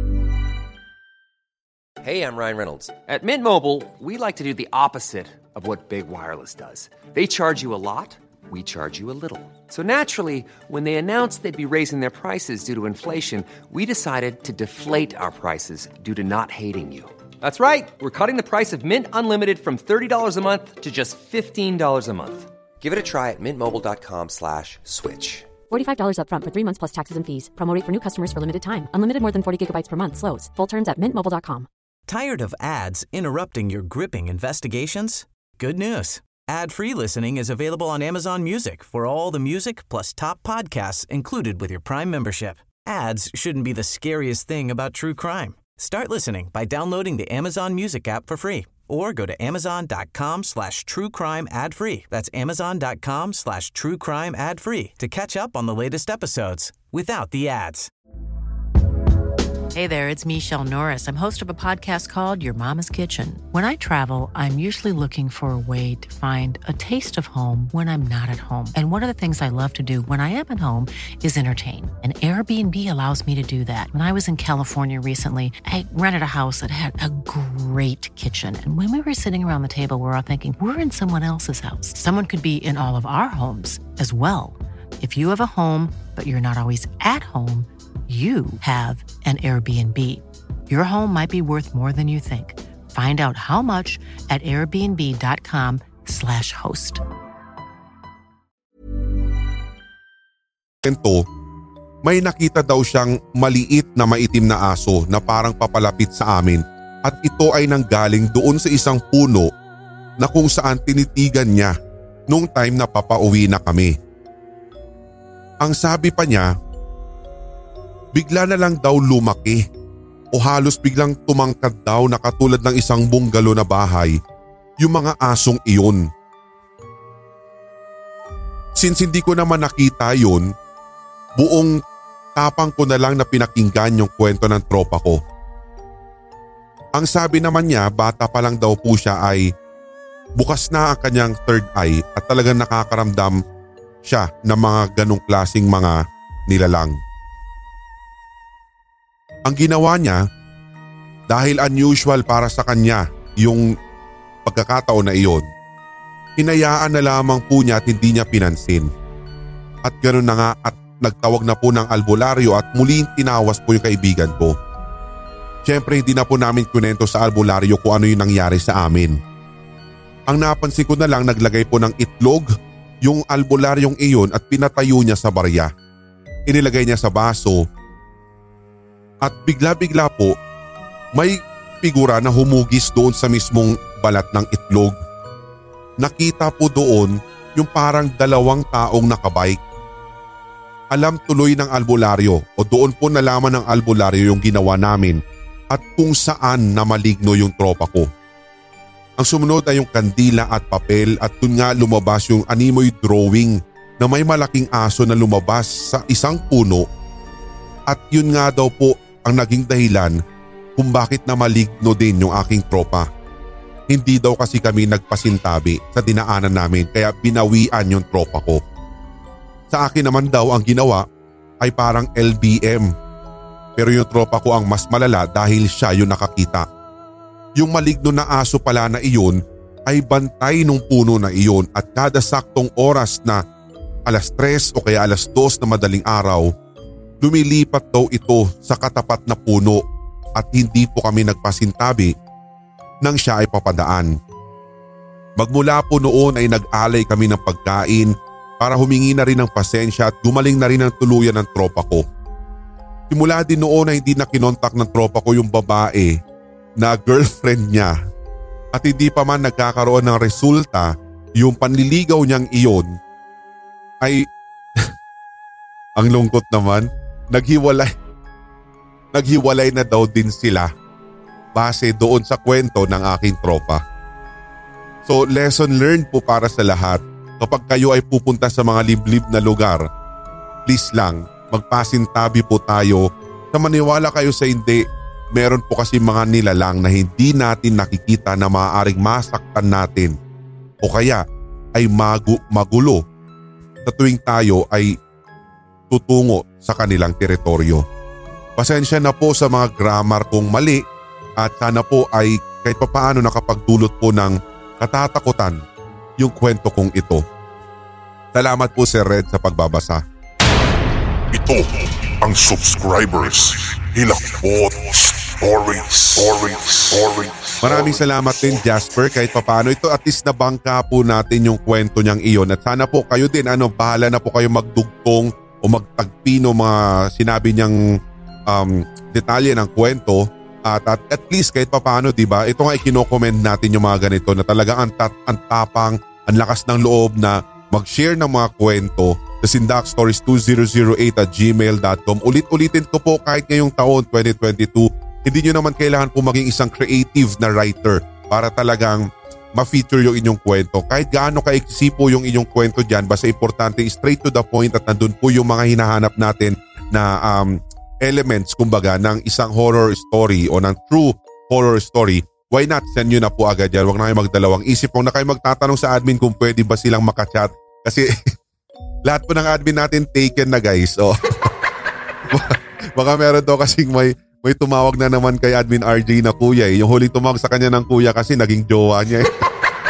Hey, I'm Ryan Reynolds. At Mint Mobile, we like to do the opposite of what Big Wireless does. They charge you a lot, we charge you a little. So naturally, when they announced they'd be raising their prices due to inflation, we decided to deflate our prices due to not hating you. That's right. We're cutting the price of Mint Unlimited from thirty dollars a month to just fifteen dollars a month. Give it a try at mintmobile.com slash switch. forty-five dollars up front for three months plus taxes and fees. Promo rate for new customers for limited time. Unlimited more than forty gigabytes per month slows. Full terms at mint mobile dot com. Tired of ads interrupting your gripping investigations? Good news. Ad-free listening is available on Amazon Music for all the music plus top podcasts included with your Prime membership. Ads shouldn't be the scariest thing about true crime. Start listening by downloading the Amazon Music app for free or go to amazon.com slash true crime ad free. That's amazon.com slash true crime ad free to catch up on the latest episodes without the ads. Hey there, it's Michelle Norris. I'm host of a podcast called Your Mama's Kitchen. When I travel, I'm usually looking for a way to find a taste of home when I'm not at home. And one of the things I love to do when I am at home is entertain. And Airbnb allows me to do that. When I was in California recently, I rented a house that had a great kitchen. And when we were sitting around the table, we were all thinking, we're in someone else's house. Someone could be in all of our homes as well. If you have a home, but you're not always at home, you have an Airbnb. Your home might be worth more than you think. Find out how much at airbnb.com slash host. May nakita daw siyang maliit na maitim na aso na parang papalapit sa amin at ito ay nanggaling doon sa isang puno na kung saan tinitigan niya nung time na papauwi na kami. Ang sabi pa niya, bigla na lang daw lumaki o halos biglang tumangkad daw na katulad ng isang bunggalo na bahay yung mga asong iyon. Since hindi ko naman nakita yun, buong tapang ko na lang na pinakinggan yung kwento ng tropa ko. Ang sabi naman niya, bata pa lang daw po siya ay bukas na ang kanyang third eye at talagang nakakaramdam siya ng mga ganong klaseng mga nilalang. Ang ginawa niya, dahil unusual para sa kanya yung pagkakataon na iyon, hinayaan na lamang po niya at hindi niya pinansin. At ganoon na nga at nagtawag na po ng albularyo at muling tinawas po yung kaibigan ko. Siyempre hindi na po namin kunento sa albularyo kung ano yung nangyari sa amin. Ang napansin ko na lang, naglagay po ng itlog yung albularyong iyon at pinatayo niya sa barya. Inilagay niya sa baso At bigla-bigla po, may figura na humugis doon sa mismong balat ng itlog. Nakita po doon yung parang dalawang taong nakabike. Alam tuloy ng albularyo o doon po nalaman ng albularyo yung ginawa namin at kung saan na maligno yung tropa ko. Ang sumunod ay yung kandila at papel at dun nga lumabas yung animoy drawing na may malaking aso na lumabas sa isang puno at yun nga daw po ang naging dahilan kung bakit na maligno din yung aking tropa. Hindi daw kasi kami nagpasintabi sa dinaanan namin kaya binawian yung tropa ko. Sa akin naman daw ang ginawa ay parang L B M. Pero yung tropa ko ang mas malala dahil siya yung nakakita. Yung maligno na aso pala na iyon ay bantay nung puno na iyon at kada saktong oras na alas tres o kaya alas dos na madaling araw, lumilipat daw ito sa katapat na puno at hindi po kami nagpasintabi nang siya ay papadaan. Magmula po noon ay nag-alay kami ng pagkain para humingi na rin ng pasensya at gumaling na rin ang tuluyan ng tropa ko. Simula din noon ay hindi na kinontak ng tropa ko yung babae na girlfriend niya at hindi pa man nagkakaroon ng resulta yung panliligaw niyang iyon ay ang lungkot naman, naghiwalay naghiwalay na daw din sila base doon sa kwento ng aking tropa. So lesson learned po para sa lahat, kapag kayo ay pupunta sa mga liblib na lugar, please lang magpasintabi po tayo na maniwala kayo sa hindi. Meron po kasi mga nilalang na hindi natin nakikita na maaaring masaktan natin o kaya ay magu- magulo sa tuwing tayo ay tutungo sa kanilang teritoryo. Pasensya na po sa mga grammar kong mali at sana po ay kahit papaano nakapagdulot po ng katatakutan yung kwento kong ito. Salamat po Sir Red sa pagbabasa. Ito ang subscribers Hilakbot Stories. Stories. Stories. Maraming salamat din Jasper kahit papaano. Ito at least nabangka po natin yung kwento niyang iyon at sana po kayo din ano, bahala na po kayo magdugtong o magtagpi ng mga sinabi niyang um, detalye ng kwento at, at at least kahit papaano diba, ito nga ikinokomment natin yung mga ganito na talagang ang, tat, ang tapang, ang lakas ng loob na mag-share ng mga kwento sa sindak stories two thousand eight at gmail dot com. Ulit-ulitin ko po kahit ngayong taon twenty twenty-two, hindi nyo naman kailangan po maging isang creative na writer para talagang ma-feature yung inyong kwento. Kahit gaano kaiksi po yung inyong kwento dyan, basta importante straight to the point at nandun po yung mga hinahanap natin na um, elements kumbaga ng isang horror story o ng true horror story. Why not send nyo na po agad yan? Huwag na kayo magdalawang isip. Huwag na kayo magtatanong sa admin kung pwede ba silang makachat kasi lahat po ng admin natin taken na guys. Oh. Baka meron daw kasing may, may tumawag na naman kay admin R J na kuya eh. Yung huling tumawag sa kanya ng kuya kasi naging jowa niya eh.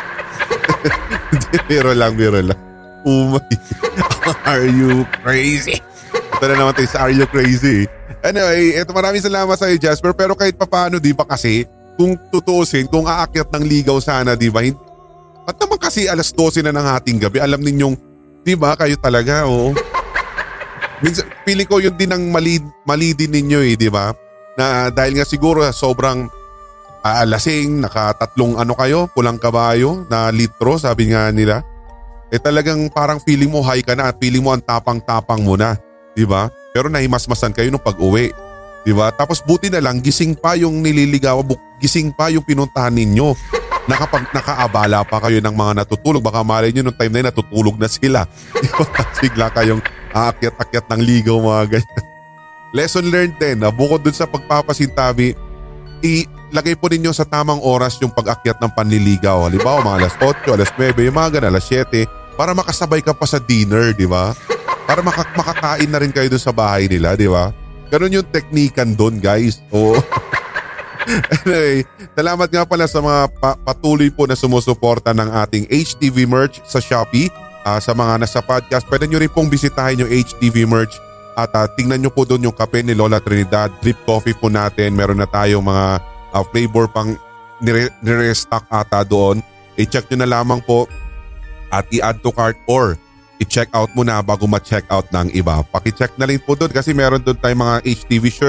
Biro lang, biro lang. Oh my. Are you crazy? Ito na naman tayo sa Are You Crazy? Anyway, eto maraming salamat sa iyo Jasper pero kahit papaano di ba kasi kung tutuusin, kung aakyat ng ligaw sana di ba? At naman kasi alas dose na ng ating gabi, alam ninyong di ba kayo talaga, oo. Minsan, feeling ko yun din ang mali, mali din ninyo eh, di ba? Na dahil nga siguro sobrang uh, lasing, nakatatlong ano kayo, pulang kabayo na litro, sabi nga nila. Eh talagang parang feeling mo high ka na at feeling mo ang tapang-tapang mo na, di ba? Pero nahimasmasan kayo nung pag-uwi, di ba? Tapos buti na lang, gising pa yung nililigaw, gising pa yung pinuntahan ninyo. Nakapag nakaabala pa kayo ng mga natutulog, baka malay nyo nung time na yun natutulog na sila. Sigla kayong aakyat-akyat ng ligaw mga ganyan. Lesson learned din na bukod dun sa pagpapasintabi, ilagay po ninyo sa tamang oras yung pag-akyat ng panliligaw. Halimbawa mga alas otso, alas nuwebe, yung mga ganyan, alas siyete, para makasabay ka pa sa dinner, di ba? Para makak- makakain na rin kayo dun sa bahay nila, di ba? Ganun yung teknikan dun guys. Oo. Anyway, salamat nga pala sa mga pa- patuloy po na sumusuporta ng ating H T V merch sa Shopee. Uh, sa mga nasa podcast, pwede nyo rin pong bisitahin yung H T V merch at uh, tingnan nyo po doon yung kape ni Lola Trinidad, drip coffee po natin. Meron na tayong mga uh, flavor pang nire- nire-stock ata doon. I-check nyo na lamang po at i-add to cart or i-check out muna bago ma-check out ng iba. Paki-check na rin po doon kasi meron doon tayong mga H T V shirts,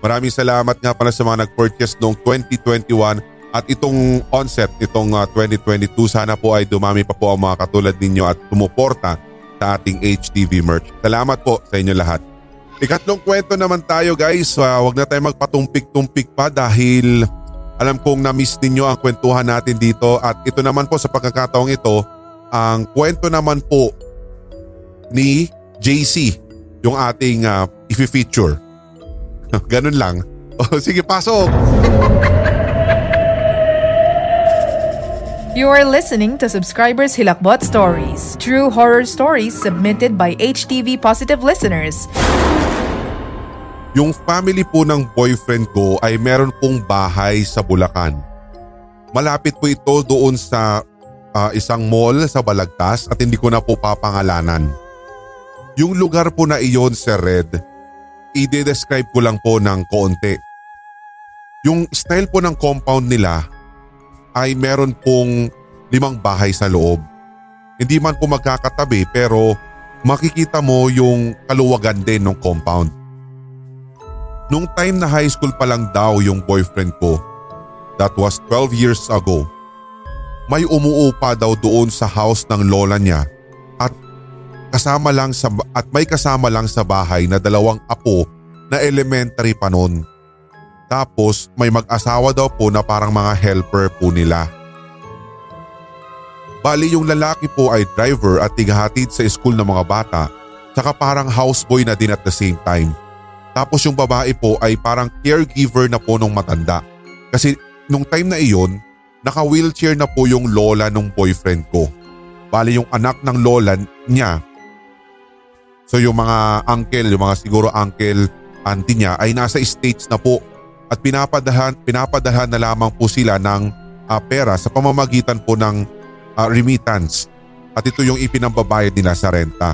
Maraming salamat nga pala sa mga nag-purchase noong twenty twenty-one at itong onset, itong uh, twenty twenty-two. Sana po ay dumami pa po ang mga katulad ninyo at sumuporta sa ating H T V merch. Salamat po sa inyo lahat. Ikatlong kwento naman tayo guys. Uh, huwag na tayo magpatumpik-tumpik pa dahil alam kong na-miss ninyo ang kwentuhan natin dito. At ito naman po sa pagkakataong ito, ang kwento naman po ni J C, yung ating uh, i-feature. Ganun lang. O sige, pasok! You are listening to Subscribers Hilakbot Stories, true horror stories submitted by H T V Positive listeners. Yung family po ng boyfriend ko ay meron pong bahay sa Bulacan. Malapit po ito doon sa uh, isang mall sa Balagtas at hindi ko na po papangalanan. Yung lugar po na iyon, Sir Red, i-describe ko lang po ng konti. Yung style po ng compound nila ay meron pong limang bahay sa loob. Hindi man po magkakatabi pero makikita mo yung kaluwagan din ng compound. Nung time na high school pa lang daw yung boyfriend ko, that was twelve years ago, may umuupa daw doon sa house ng lola niya at kasama lang sa at may kasama lang sa bahay na dalawang apo na elementary pa noon. Tapos may mag-asawa daw po na parang mga helper po nila. Bali yung lalaki po ay driver at tighatid sa school ng mga bata, saka parang houseboy na din at the same time. Tapos yung babae po ay parang caregiver na po nung matanda. Kasi nung time na iyon, naka-wheelchair na po yung lola nung boyfriend ko. Bali yung anak ng lola niya. So yung mga uncle, yung mga siguro uncle, auntie niya ay nasa States na po. At pinapadahan, pinapadahan na lamang po sila ng uh, pera sa pamamagitan po ng uh, remittance. At ito yung ipinambabayad nila sa renta.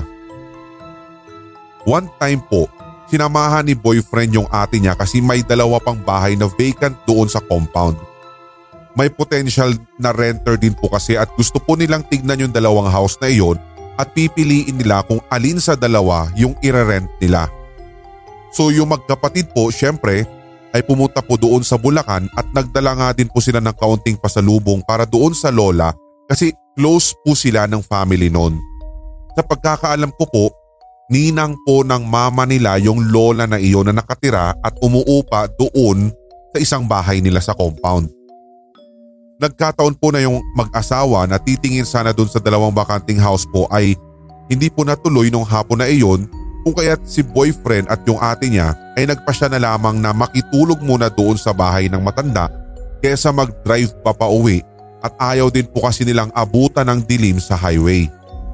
One time po, sinamahan ni boyfriend yung ate niya kasi may dalawa pang bahay na vacant doon sa compound. May potential na renter din po kasi at gusto po nilang tignan yung dalawang house na iyon at pipiliin nila kung alin sa dalawa yung i-rent nila. So yung magkapatid po syempre ay pumunta po doon sa Bulacan at nagdala nga din po sila ng kaunting pasalubong para doon sa lola kasi close po sila ng family noon. Sa pagkakaalam ko po, ninang po ng mama nila yung lola na iyon na nakatira at umuupa doon sa isang bahay nila sa compound. Nagkataon po na yung mag-asawa na titingin sana doon sa dalawang bakanting house po ay hindi po natuloy nung hapon na iyon kung kaya't si boyfriend at yung ate niya ay nagpasya na lamang na makitulog muna doon sa bahay ng matanda kaysa mag-drive pa pauwi at ayaw din po kasi nilang abutan ng dilim sa highway.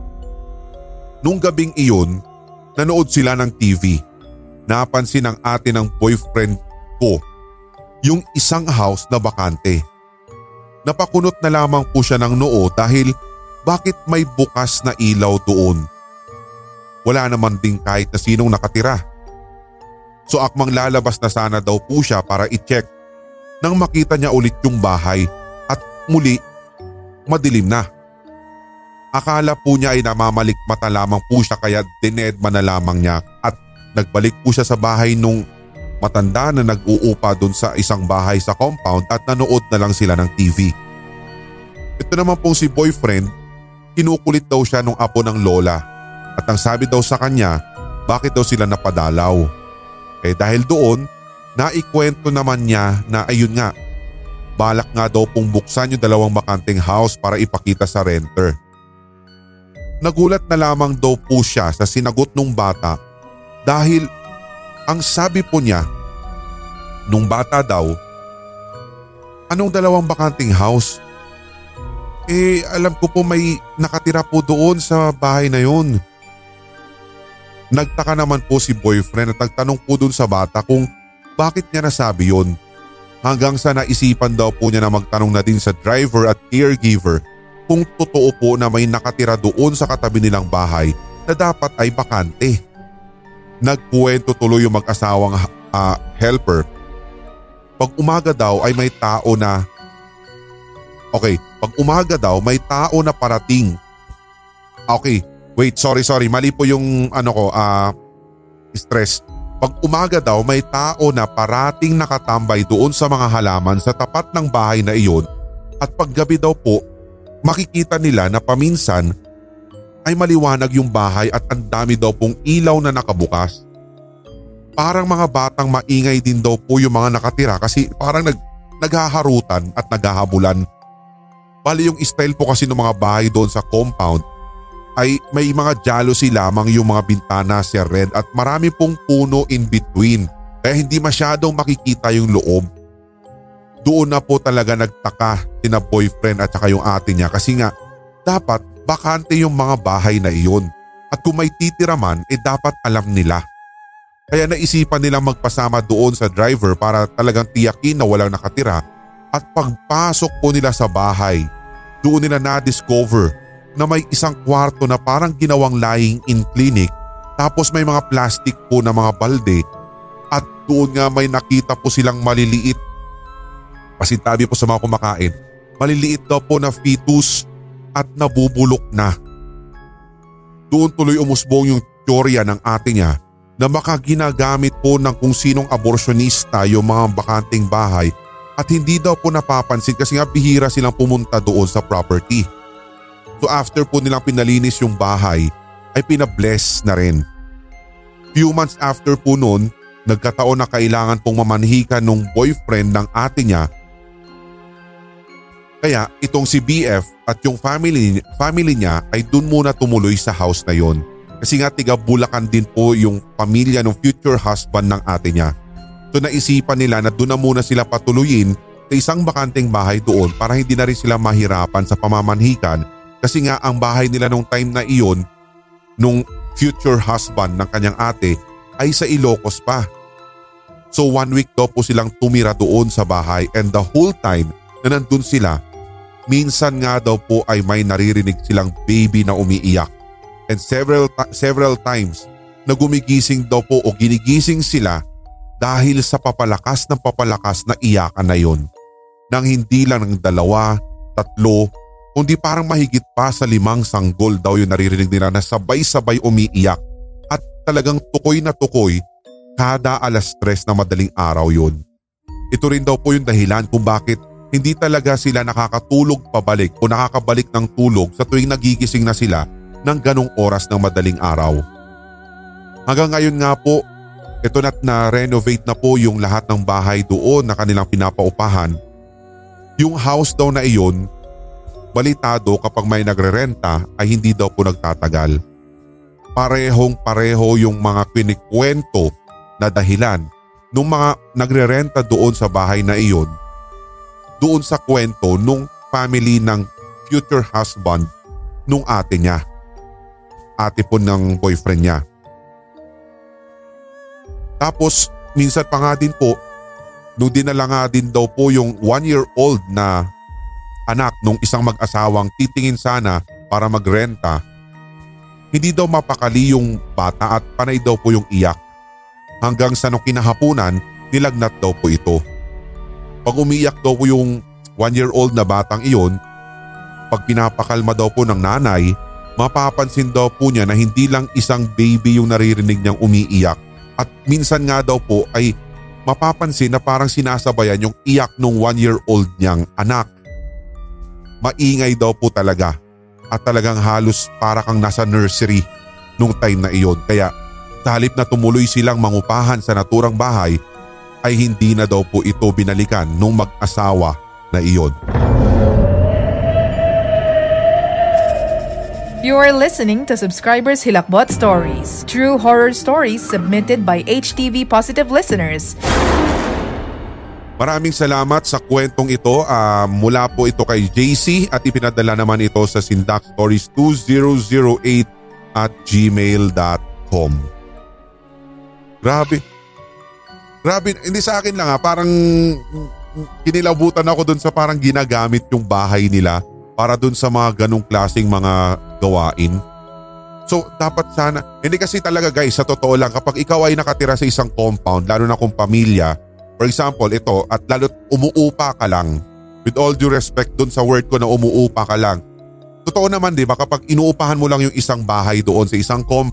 Nung gabing iyon, nanood sila ng T V. Napansin ng ate ng boyfriend ko yung isang house na bakante. Napakunot na lamang po siya ng noo dahil bakit may bukas na ilaw doon? Wala naman ding kahit na sinong nakatira. So akmang lalabas na sana daw po siya para i-check nang makita niya ulit yung bahay at muli madilim na. Akala po niya ay namamalikmata lamang po siya kaya dinedma na lamang niya at nagbalik po siya sa bahay nung matanda na nag-uupa dun sa isang bahay sa compound at nanood na lang sila ng T V. Ito naman pong si boyfriend, kinukulit daw siya nung apo ng lola at ang sabi daw sa kanya bakit daw sila napadalaw. Eh dahil doon, naikwento naman niya na ayun nga, balak nga daw pong buksan yung dalawang bakanting house para ipakita sa renter. Nagulat na lamang daw po siya sa sinagot nung bata dahil ang sabi po niya nung bata daw, anong dalawang bakanting house? Eh alam ko po may nakatira po doon sa bahay na yun. Nagtaka naman po si boyfriend at nagtanong po doon sa bata kung bakit niya nasabi yun. Hanggang sa naisipan daw po niya na magtanong na din sa driver at caregiver kung totoo po na may nakatira doon sa katabi nilang bahay na dapat ay bakante. Nagkuwento tuloy yung mag-asawang uh, helper. Pag umaga daw ay may tao na Okay, pag umaga daw may tao na parating. Okay, wait, sorry sorry, mali po yung ano ko, ah uh, stress. Pag umaga daw may tao na parating nakatambay doon sa mga halaman sa tapat ng bahay na iyon at paggabi daw po makikita nila na paminsan ay maliwanag yung bahay at ang dami daw pong ilaw na nakabukas. Parang mga batang maingay din daw po yung mga nakatira kasi parang nag, naghaharutan at naghahabulan. Bali yung style po kasi ng mga bahay doon sa compound ay may mga jealousy lamang yung mga bintana si Red at marami pong puno in between kaya hindi masyadong makikita yung loob. Doon na po talaga nagtaka sina boyfriend at saka yung ate niya kasi nga dapat bakante yung mga bahay na iyon at kung may titira man eh dapat alam nila. Kaya naisipan nilang magpasama doon sa driver para talagang tiyakin na walang nakatira at pagpasok po nila sa bahay, doon nila na-discover na may isang kwarto na parang ginawang lying-in clinic tapos may mga plastic po na mga balde at doon nga may nakita po silang maliliit. Pasintabi po sa mga kumakain, maliliit daw po na fetus at nabubulok na. Doon tuloy umusbong yung teorya ng ate niya na baka ginagamit po ng kung sinong abortionista yung mga bakanting bahay at hindi daw po napapansin kasi nga bihira silang pumunta doon sa property. So after po nilang pinalinis yung bahay ay pinabless na rin. Few months after po noon, nagkataon na kailangan pong mamanhikan nung boyfriend ng ate niya. Kaya itong si B F at yung family, family niya ay dun muna tumuloy sa house na yon. Kasi nga tiga Bulacan din po yung pamilya ng future husband ng ate niya. So naisipan nila na doon na muna sila patuluyin sa isang bakanteng bahay doon para hindi na rin sila mahirapan sa pamamanhikan kasi nga ang bahay nila nung time na iyon nung future husband ng kanyang ate ay sa Ilocos pa. So one week daw po silang tumira doon sa bahay and the whole time na nandun sila, minsan nga daw po ay may naririnig silang baby na umiiyak. And several several times na gumigising daw po o ginigising sila dahil sa papalakas ng papalakas na iyakan na yon. Nang hindi lang ng dalawa, tatlo, kundi parang mahigit pa sa limang sanggol daw yung naririnig nila na sabay-sabay umiiyak at talagang tukoy na tukoy kada alas tres na madaling araw yon. Ito rin daw po yung dahilan kung bakit hindi talaga sila nakakatulog pabalik o nakakabalik ng tulog sa tuwing nagigising na sila ng ganong oras ng madaling araw. Hanggang ngayon nga po, ito na't na-renovate na po yung lahat ng bahay doon na kanilang pinapaupahan. Yung house daw na iyon, balitado kapag may nagrerenta ay hindi daw po nagtatagal. Parehong pareho yung mga kwento na dahilan nung mga nagrerenta doon sa bahay na iyon, doon sa kwento nung family ng future husband nung ate niya. Ate po ng boyfriend niya. Tapos minsan pa nga din po, nung dinala nga din daw po yung one year old na anak nung isang mag-asawang titingin sana para magrenta, hindi daw mapakali yung bata at panay daw po yung iyak. Hanggang sa nung kinahapunan, nilagnat daw po ito. Pag umiyak daw po yung one year old na batang iyon, pag pinapakalma daw po ng nanay, mapapansin daw po niya na hindi lang isang baby yung naririnig niyang umiiyak at minsan nga daw po ay mapapansin na parang sinasabayan yung iyak nung one year old niyang anak. Maingay daw po talaga at talagang halos para kang nasa nursery nung time na iyon. Kaya sa halip na tumuloy silang mangupahan sa naturang bahay ay hindi na daw po ito binalikan nung mag-asawa na iyon. You are listening to Subscribers Hilakbot Stories, true horror stories submitted by H T V Positive listeners. Maraming salamat sa kwentong ito. Uh, mula po ito kay J C at ipinadala naman ito sa sindak stories two thousand eight at gmail dot com. Grabe. Grabe. Hindi sa akin lang ha. Parang kinilabutan ako dun sa parang ginagamit yung bahay nila para dun sa mga ganong klaseng mga gawain. So dapat sana, hindi kasi talaga guys, sa totoo lang kapag ikaw ay nakatira sa isang compound, lalo na kung pamilya, for example ito, at lalo umuupa ka lang, with all due respect dun sa word ko na umuupa ka lang, totoo naman di ba kapag inuupahan mo lang yung isang bahay doon sa isang compound,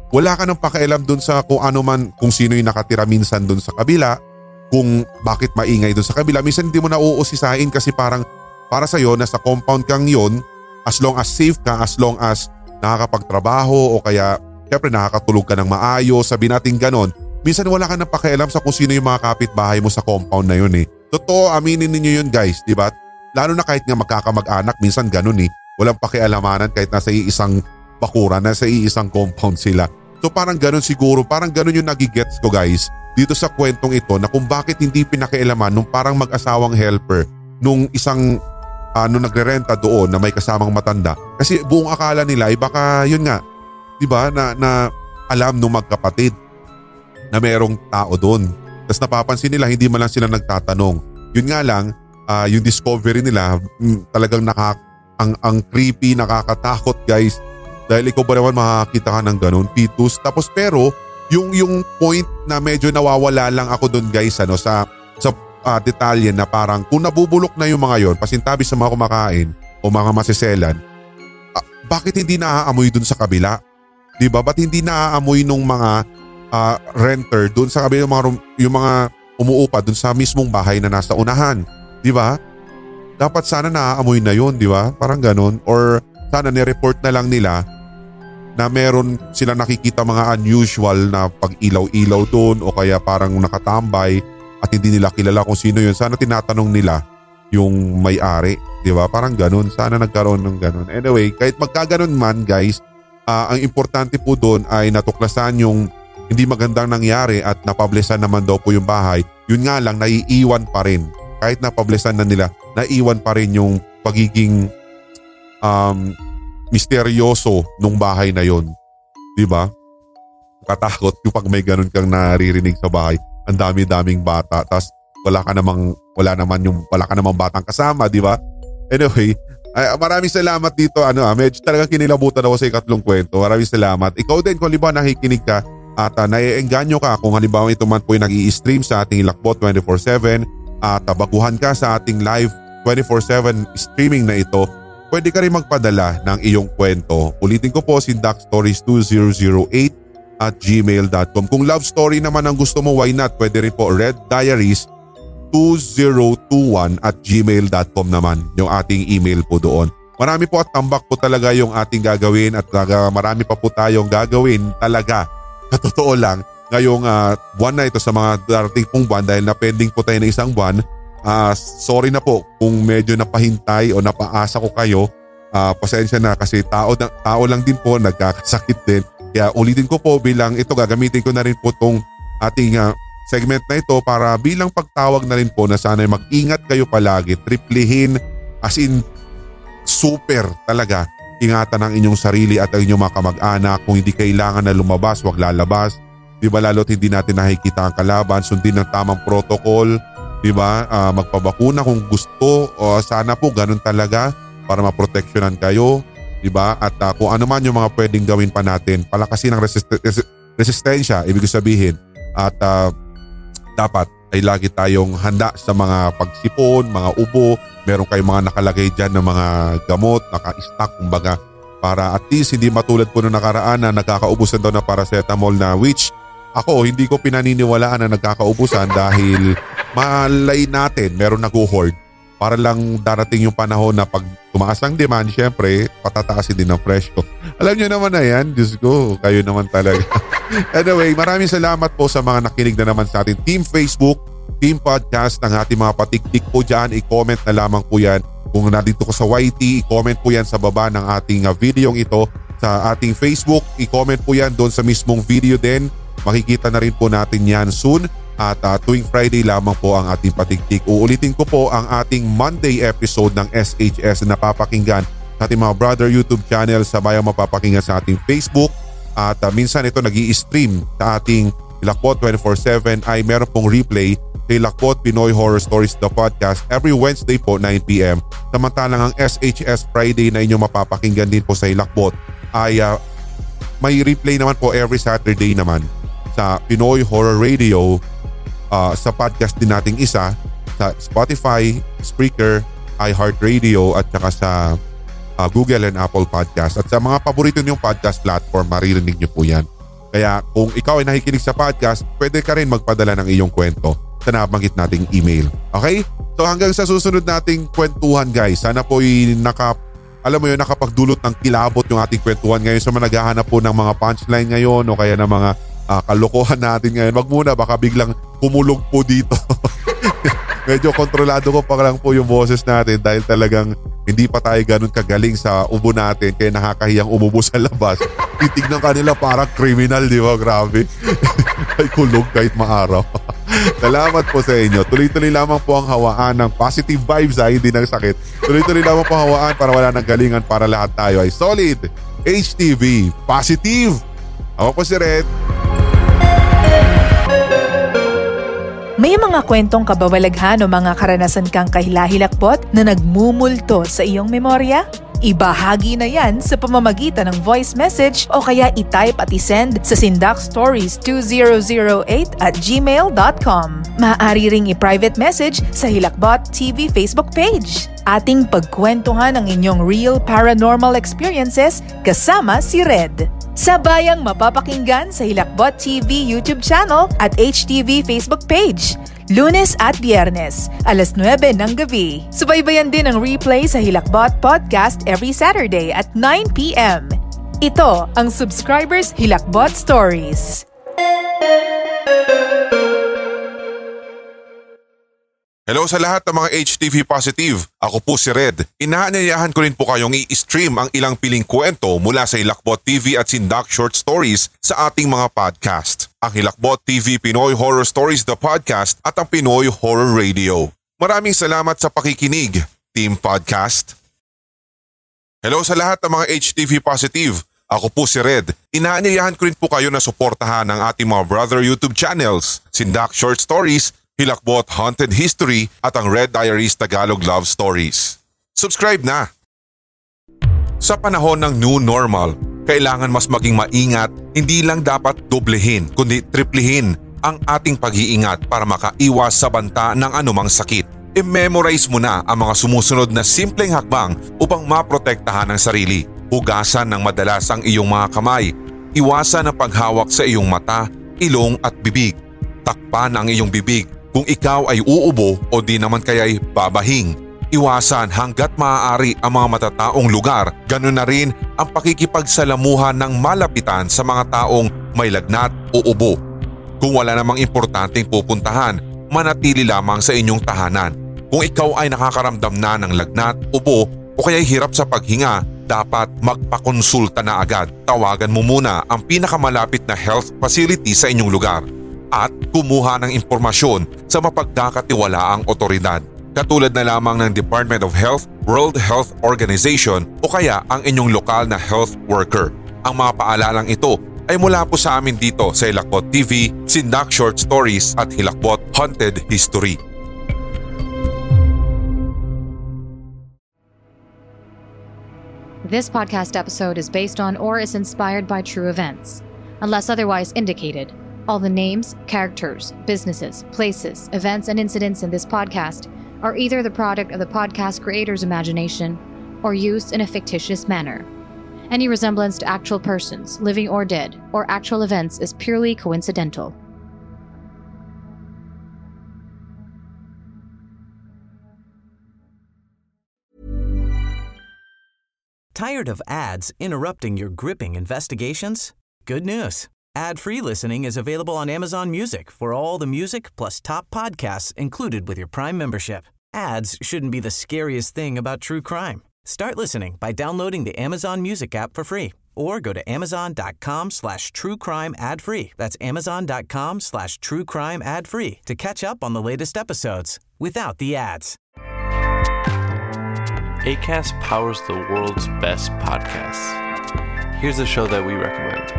wala ka nang pakialam dun sa kung ano man, kung sino yung nakatira minsan dun sa kabila, kung bakit maingay dun sa kabila. Minsan hindi mo na uusisain kasi parang para sa'yo nasa compound kang yun, as long as safe ka, as long as nakakapagtrabaho o kaya syempre nakakatulog ka ng maayos, sabi natin ganon. Minsan wala ka nang pakialam sa kung sino yung mga kapitbahay mo sa compound na yun eh. Totoo, aminin ninyo yun guys, di ba? Lalo na kahit nga magkakamag-anak, minsan ganon eh. Walang pakialamanan kahit nasa iisang bakuran, nasa iisang compound sila. So parang ganun siguro, parang ganun yung nagigets ko guys dito sa kwentong ito na kung bakit hindi pinakialaman nung parang mag-asawang helper nung isang ano uh, nagre-renta doon na may kasamang matanda. Kasi buong akala nila ay baka yun nga, di ba, na, na alam nung magkapatid na merong tao doon. Tapos napapansin nila hindi man lang sila nagtatanong. Yun nga lang, uh, yung discovery nila mm, talagang naka, ang, ang creepy, nakakatakot guys. Dahil ikaw ba naman makakita ka ng ganun, Titus? Tapos pero, yung, yung point na medyo nawawala lang ako dun guys, ano, sa, sa uh, detalye na parang kung nabubulok na yung mga yon, pasintabi sa mga kumakain o mga masiselan, uh, bakit hindi naaamoy dun sa kabila? Diba? Ba't hindi naaamoy nung mga uh, renter dun sa kabila, yung mga, yung mga umuupa dun sa mismong bahay na nasa unahan? Diba? Dapat sana naaamoy na yun, diba? Parang ganun. Or sana ni-report na lang nila na meron sila nakikita mga unusual na pag-ilaw-ilaw doon o kaya parang nakatambay at hindi nila kilala kung sino yun. Sana tinatanong nila yung may-ari, di ba? Parang ganun. Sana nagkaroon ng ganun. Anyway, kahit magkaganon man guys, uh, ang importante po doon ay natuklasan yung hindi magandang nangyari at napublisan naman daw po yung bahay. Yun nga lang, naiiwan pa rin. Kahit napublisan na nila, naiiwan pa rin yung pagiging um, misteryoso nung bahay na yon, di ba? Katakot yung pag may ganun kang naririnig sa bahay. Ang dami-daming bata, tas wala ka namang wala naman yung wala ka namang batang kasama, di ba? Anyway, ay, maraming salamat dito. Ano ah, medyo talagang kinilabutan ako sa ikatlong kwento. Maraming salamat. Ikaw din kung halimbawa nakikinig ka at uh, naiengganyo ka kung halimbawa ito man po yung nag-i-stream sa ating Hilakbot twenty-four seven at uh, baguhan ka sa ating live twenty-four seven streaming na ito, pwede ka rin magpadala ng iyong kwento. Ulitin ko po, sindak stories two thousand eight at gmail dot com. Kung love story naman ang gusto mo, why not? Pwede rin po red diaries two thousand twenty-one at gmail dot com naman yung ating email po doon. Marami po at tambak po talaga yung ating gagawin at uh, marami pa po tayong gagawin talaga. Katotoo lang, ngayong uh, buwan na ito sa mga darating pong buwan dahil na pending po tayo na isang buwan. Uh, sorry na po kung medyo napahintay o napaasa ko kayo. Uh, pasensya na kasi tao, tao lang din po, nagkakasakit din. Kaya ulitin ko po bilang ito, gagamitin ko na rin po itong ating uh, segment na ito para bilang pagtawag na rin po na sana mag-ingat kayo palagi. Triplihin as in super talaga. Ingatan ang inyong sarili at ang inyong mga kamag-anak. Kung hindi kailangan na lumabas, wag lalabas. Di ba, lalo't hindi natin nakikita ang kalaban, sundin ng tamang protocol. Diba? Uh, magpabakuna kung gusto o sana po ganun talaga para maproteksyonan kayo, diba? At uh, kung ano man yung mga pwedeng gawin pa natin, palakasin ang resist- resistensya, ibig sabihin. At uh, dapat ay lagi tayong handa sa mga pagsipon, mga ubo, meron kayong mga nakalagay dyan ng mga gamot, naka-stock kumbaga, para at least hindi matulad po nung nakaraan na nagkakaubusan daw na paracetamol na which ako hindi ko pinaniniwalaan na nagkakaubusan dahil malay natin meron nag-hoard para lang darating yung panahon na pag tumaas ang demand, syempre patataasin din ng presyo. Alam nyo naman na yan, Diyos ko, kayo naman talaga. Anyway, maraming salamat po sa mga nakinig na naman sa ating Team Facebook, Team Podcast ng ating mga patiktik po dyan. I-comment na lamang po yan. Kung nandito ko sa Y T, i-comment po yan sa baba ng ating videong ito. Sa ating Facebook, i-comment po yan doon sa mismong video din. Makikita na rin po natin yan soon at uh, tuwing Friday lamang po ang ating patiktik. Uulitin ko po ang ating Monday episode ng S H S na napapakinggan sa ating mga brother YouTube channel, sabayang mapapakinggan sa ating Facebook at uh, minsan ito nag-i-stream sa ating Hilakbot twenty-four seven ay meron pong replay sa Hilakbot Pinoy Horror Stories the Podcast every Wednesday po nine p m. Samantalang ang S H S Friday na inyong mapapakinggan din po sa Hilakbot ay uh, may replay naman po every Saturday naman sa Pinoy Horror Radio, uh, sa podcast din nating isa sa Spotify, Spreaker, iHeartRadio at saka sa uh, Google and Apple Podcast. At sa mga paborito niyong podcast platform, maririnig niyo po yan. Kaya kung ikaw ay nakikinig sa podcast, pwede ka rin magpadala ng iyong kwento sa nabanggit nating email. Okay? So hanggang sa susunod nating kwentuhan guys, sana po ay naka, alam mo yun, nakapagdulot ng kilabot yung ating kwentuhan ngayon sa mga naghahanap po ng mga punchline ngayon o kaya ng mga uh, kalokohan natin ngayon. Wag muna, baka biglang kumulog po dito. Medyo kontrolado ko pa lang po yung boses natin dahil talagang hindi pa tayo ganun kagaling sa ubo natin kaya nakakahiyang umubo sa labas. Titignan kanila parang criminal, di ba? Grabe. Ay kulog kahit maaraw. Salamat po sa inyo. Tuloy-tuloy lamang po ang hawaan ng positive vibes ay hindi ng sakit. Tuloy-tuloy lamang po ang hawaan para wala ng galingan para lahat tayo ay solid. H T V Positive. Ako po si Red. May mga kwentong kababalaghan o mga karanasan kang kahilahilakbot na nagmumulto sa iyong memorya? Ibahagi na yan sa pamamagitan ng voice message o kaya itype at isend sa sindakstories two thousand eight at gmail dot com. Maaari ring i-private message sa Hilakbot T V Facebook page. Ating pagkwentuhan ang inyong real paranormal experiences kasama si Red. Sabayang mapapakinggan sa Hilakbot T V YouTube channel at H T V Facebook page. Lunes at Biyernes, alas nuwebe ng gabi. Subaybayan din ang replay sa Hilakbot Podcast every Saturday at nine p.m. Ito ang Subscribers Hilakbot Stories. Hello sa lahat ng mga H T V Positive. Ako po si Red. Inaanyayahan ko rin po kayong i-stream ang ilang piling kwento mula sa Hilakbot T V at Sindak Short Stories sa ating mga podcast. Ang Hilakbot T V Pinoy Horror Stories The Podcast at ang Pinoy Horror Radio. Maraming salamat sa pakikinig, Team Podcast. Hello sa lahat ng mga H T V Positive. Ako po si Red. Inaanyayahan ko rin po kayo na suportahan ang ating mga brother YouTube channels, Sindak Short Stories, Hilakbot Haunted History at ang Red Diaries Tagalog Love Stories. Subscribe na! Sa panahon ng new normal, kailangan mas maging maingat, hindi lang dapat doblehin kundi triplihin ang ating pag-iingat para makaiwas sa banta ng anumang sakit. I-memorize mo na ang mga sumusunod na simpleng hakbang upang maprotektahan ang sarili. Hugasan ng madalas ang iyong mga kamay. Iwasan ang paghawak sa iyong mata, ilong at bibig. Takpan ang iyong bibig kung ikaw ay uubo o di naman kaya'y babahing. Iwasan hanggat maaari ang mga matataong lugar, ganoon na rin ang pakikipagsalamuhan ng malapitan sa mga taong may lagnat o ubo. Kung wala namang importanteng pupuntahan, manatili lamang sa inyong tahanan. Kung ikaw ay nakakaramdam na ng lagnat, ubo o kaya'y hirap sa paghinga, dapat magpakonsulta na agad. Tawagan mo muna ang pinakamalapit na health facility sa inyong lugar at kumuha ng impormasyon sa mapagkakatiwalaang otoridad. Katulad na lamang ng Department of Health, World Health Organization o kaya ang inyong lokal na health worker. Ang mga paalalang ito ay mula po sa amin dito sa Hilakbot T V, Sindak Short Stories at Hilakbot Haunted History. This podcast episode is based on or is inspired by true events. Unless otherwise indicated, all the names, characters, businesses, places, events, and incidents in this podcast are either the product of the podcast creator's imagination or used in a fictitious manner. Any resemblance to actual persons, living or dead, or actual events is purely coincidental. Tired of ads interrupting your gripping investigations? Good news. Ad-free listening is available on Amazon Music for all the music plus top podcasts included with your Prime membership. Ads shouldn't be the scariest thing about true crime. Start listening by downloading the Amazon Music app for free or go to amazon.com slash true crime ad free. That's amazon.com slash true crime ad free to catch up on the latest episodes without the ads. Acast powers the world's best podcasts. Here's a show that we recommend.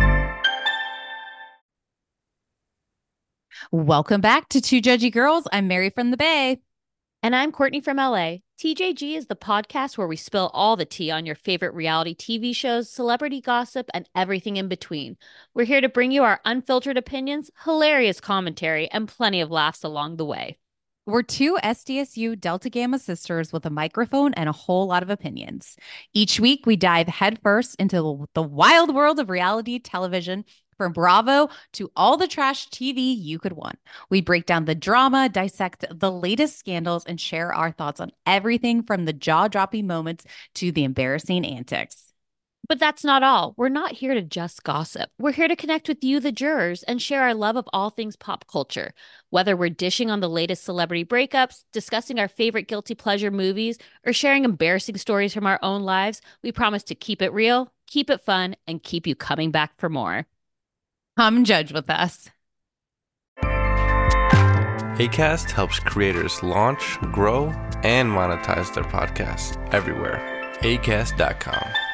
Welcome back to Two Judgy Girls. I'm Mary from the Bay. And I'm Courtney from L A. T J G is the podcast where we spill all the tea on your favorite reality T V shows, celebrity gossip, and everything in between. We're here to bring you our unfiltered opinions, hilarious commentary, and plenty of laughs along the way. We're two S D S U Delta Gamma sisters with a microphone and a whole lot of opinions. Each week, we dive headfirst into the wild world of reality television, From Bravo to all the trash T V you could want. We break down the drama, dissect the latest scandals, and share our thoughts on everything from the jaw-dropping moments to the embarrassing antics. But that's not all. We're not here to just gossip. We're here to connect with you, the jurors, and share our love of all things pop culture. Whether we're dishing on the latest celebrity breakups, discussing our favorite guilty pleasure movies, or sharing embarrassing stories from our own lives, we promise to keep it real, keep it fun, and keep you coming back for more. Come judge with us. Acast helps creators launch, grow, and monetize their podcasts everywhere. acast dot com.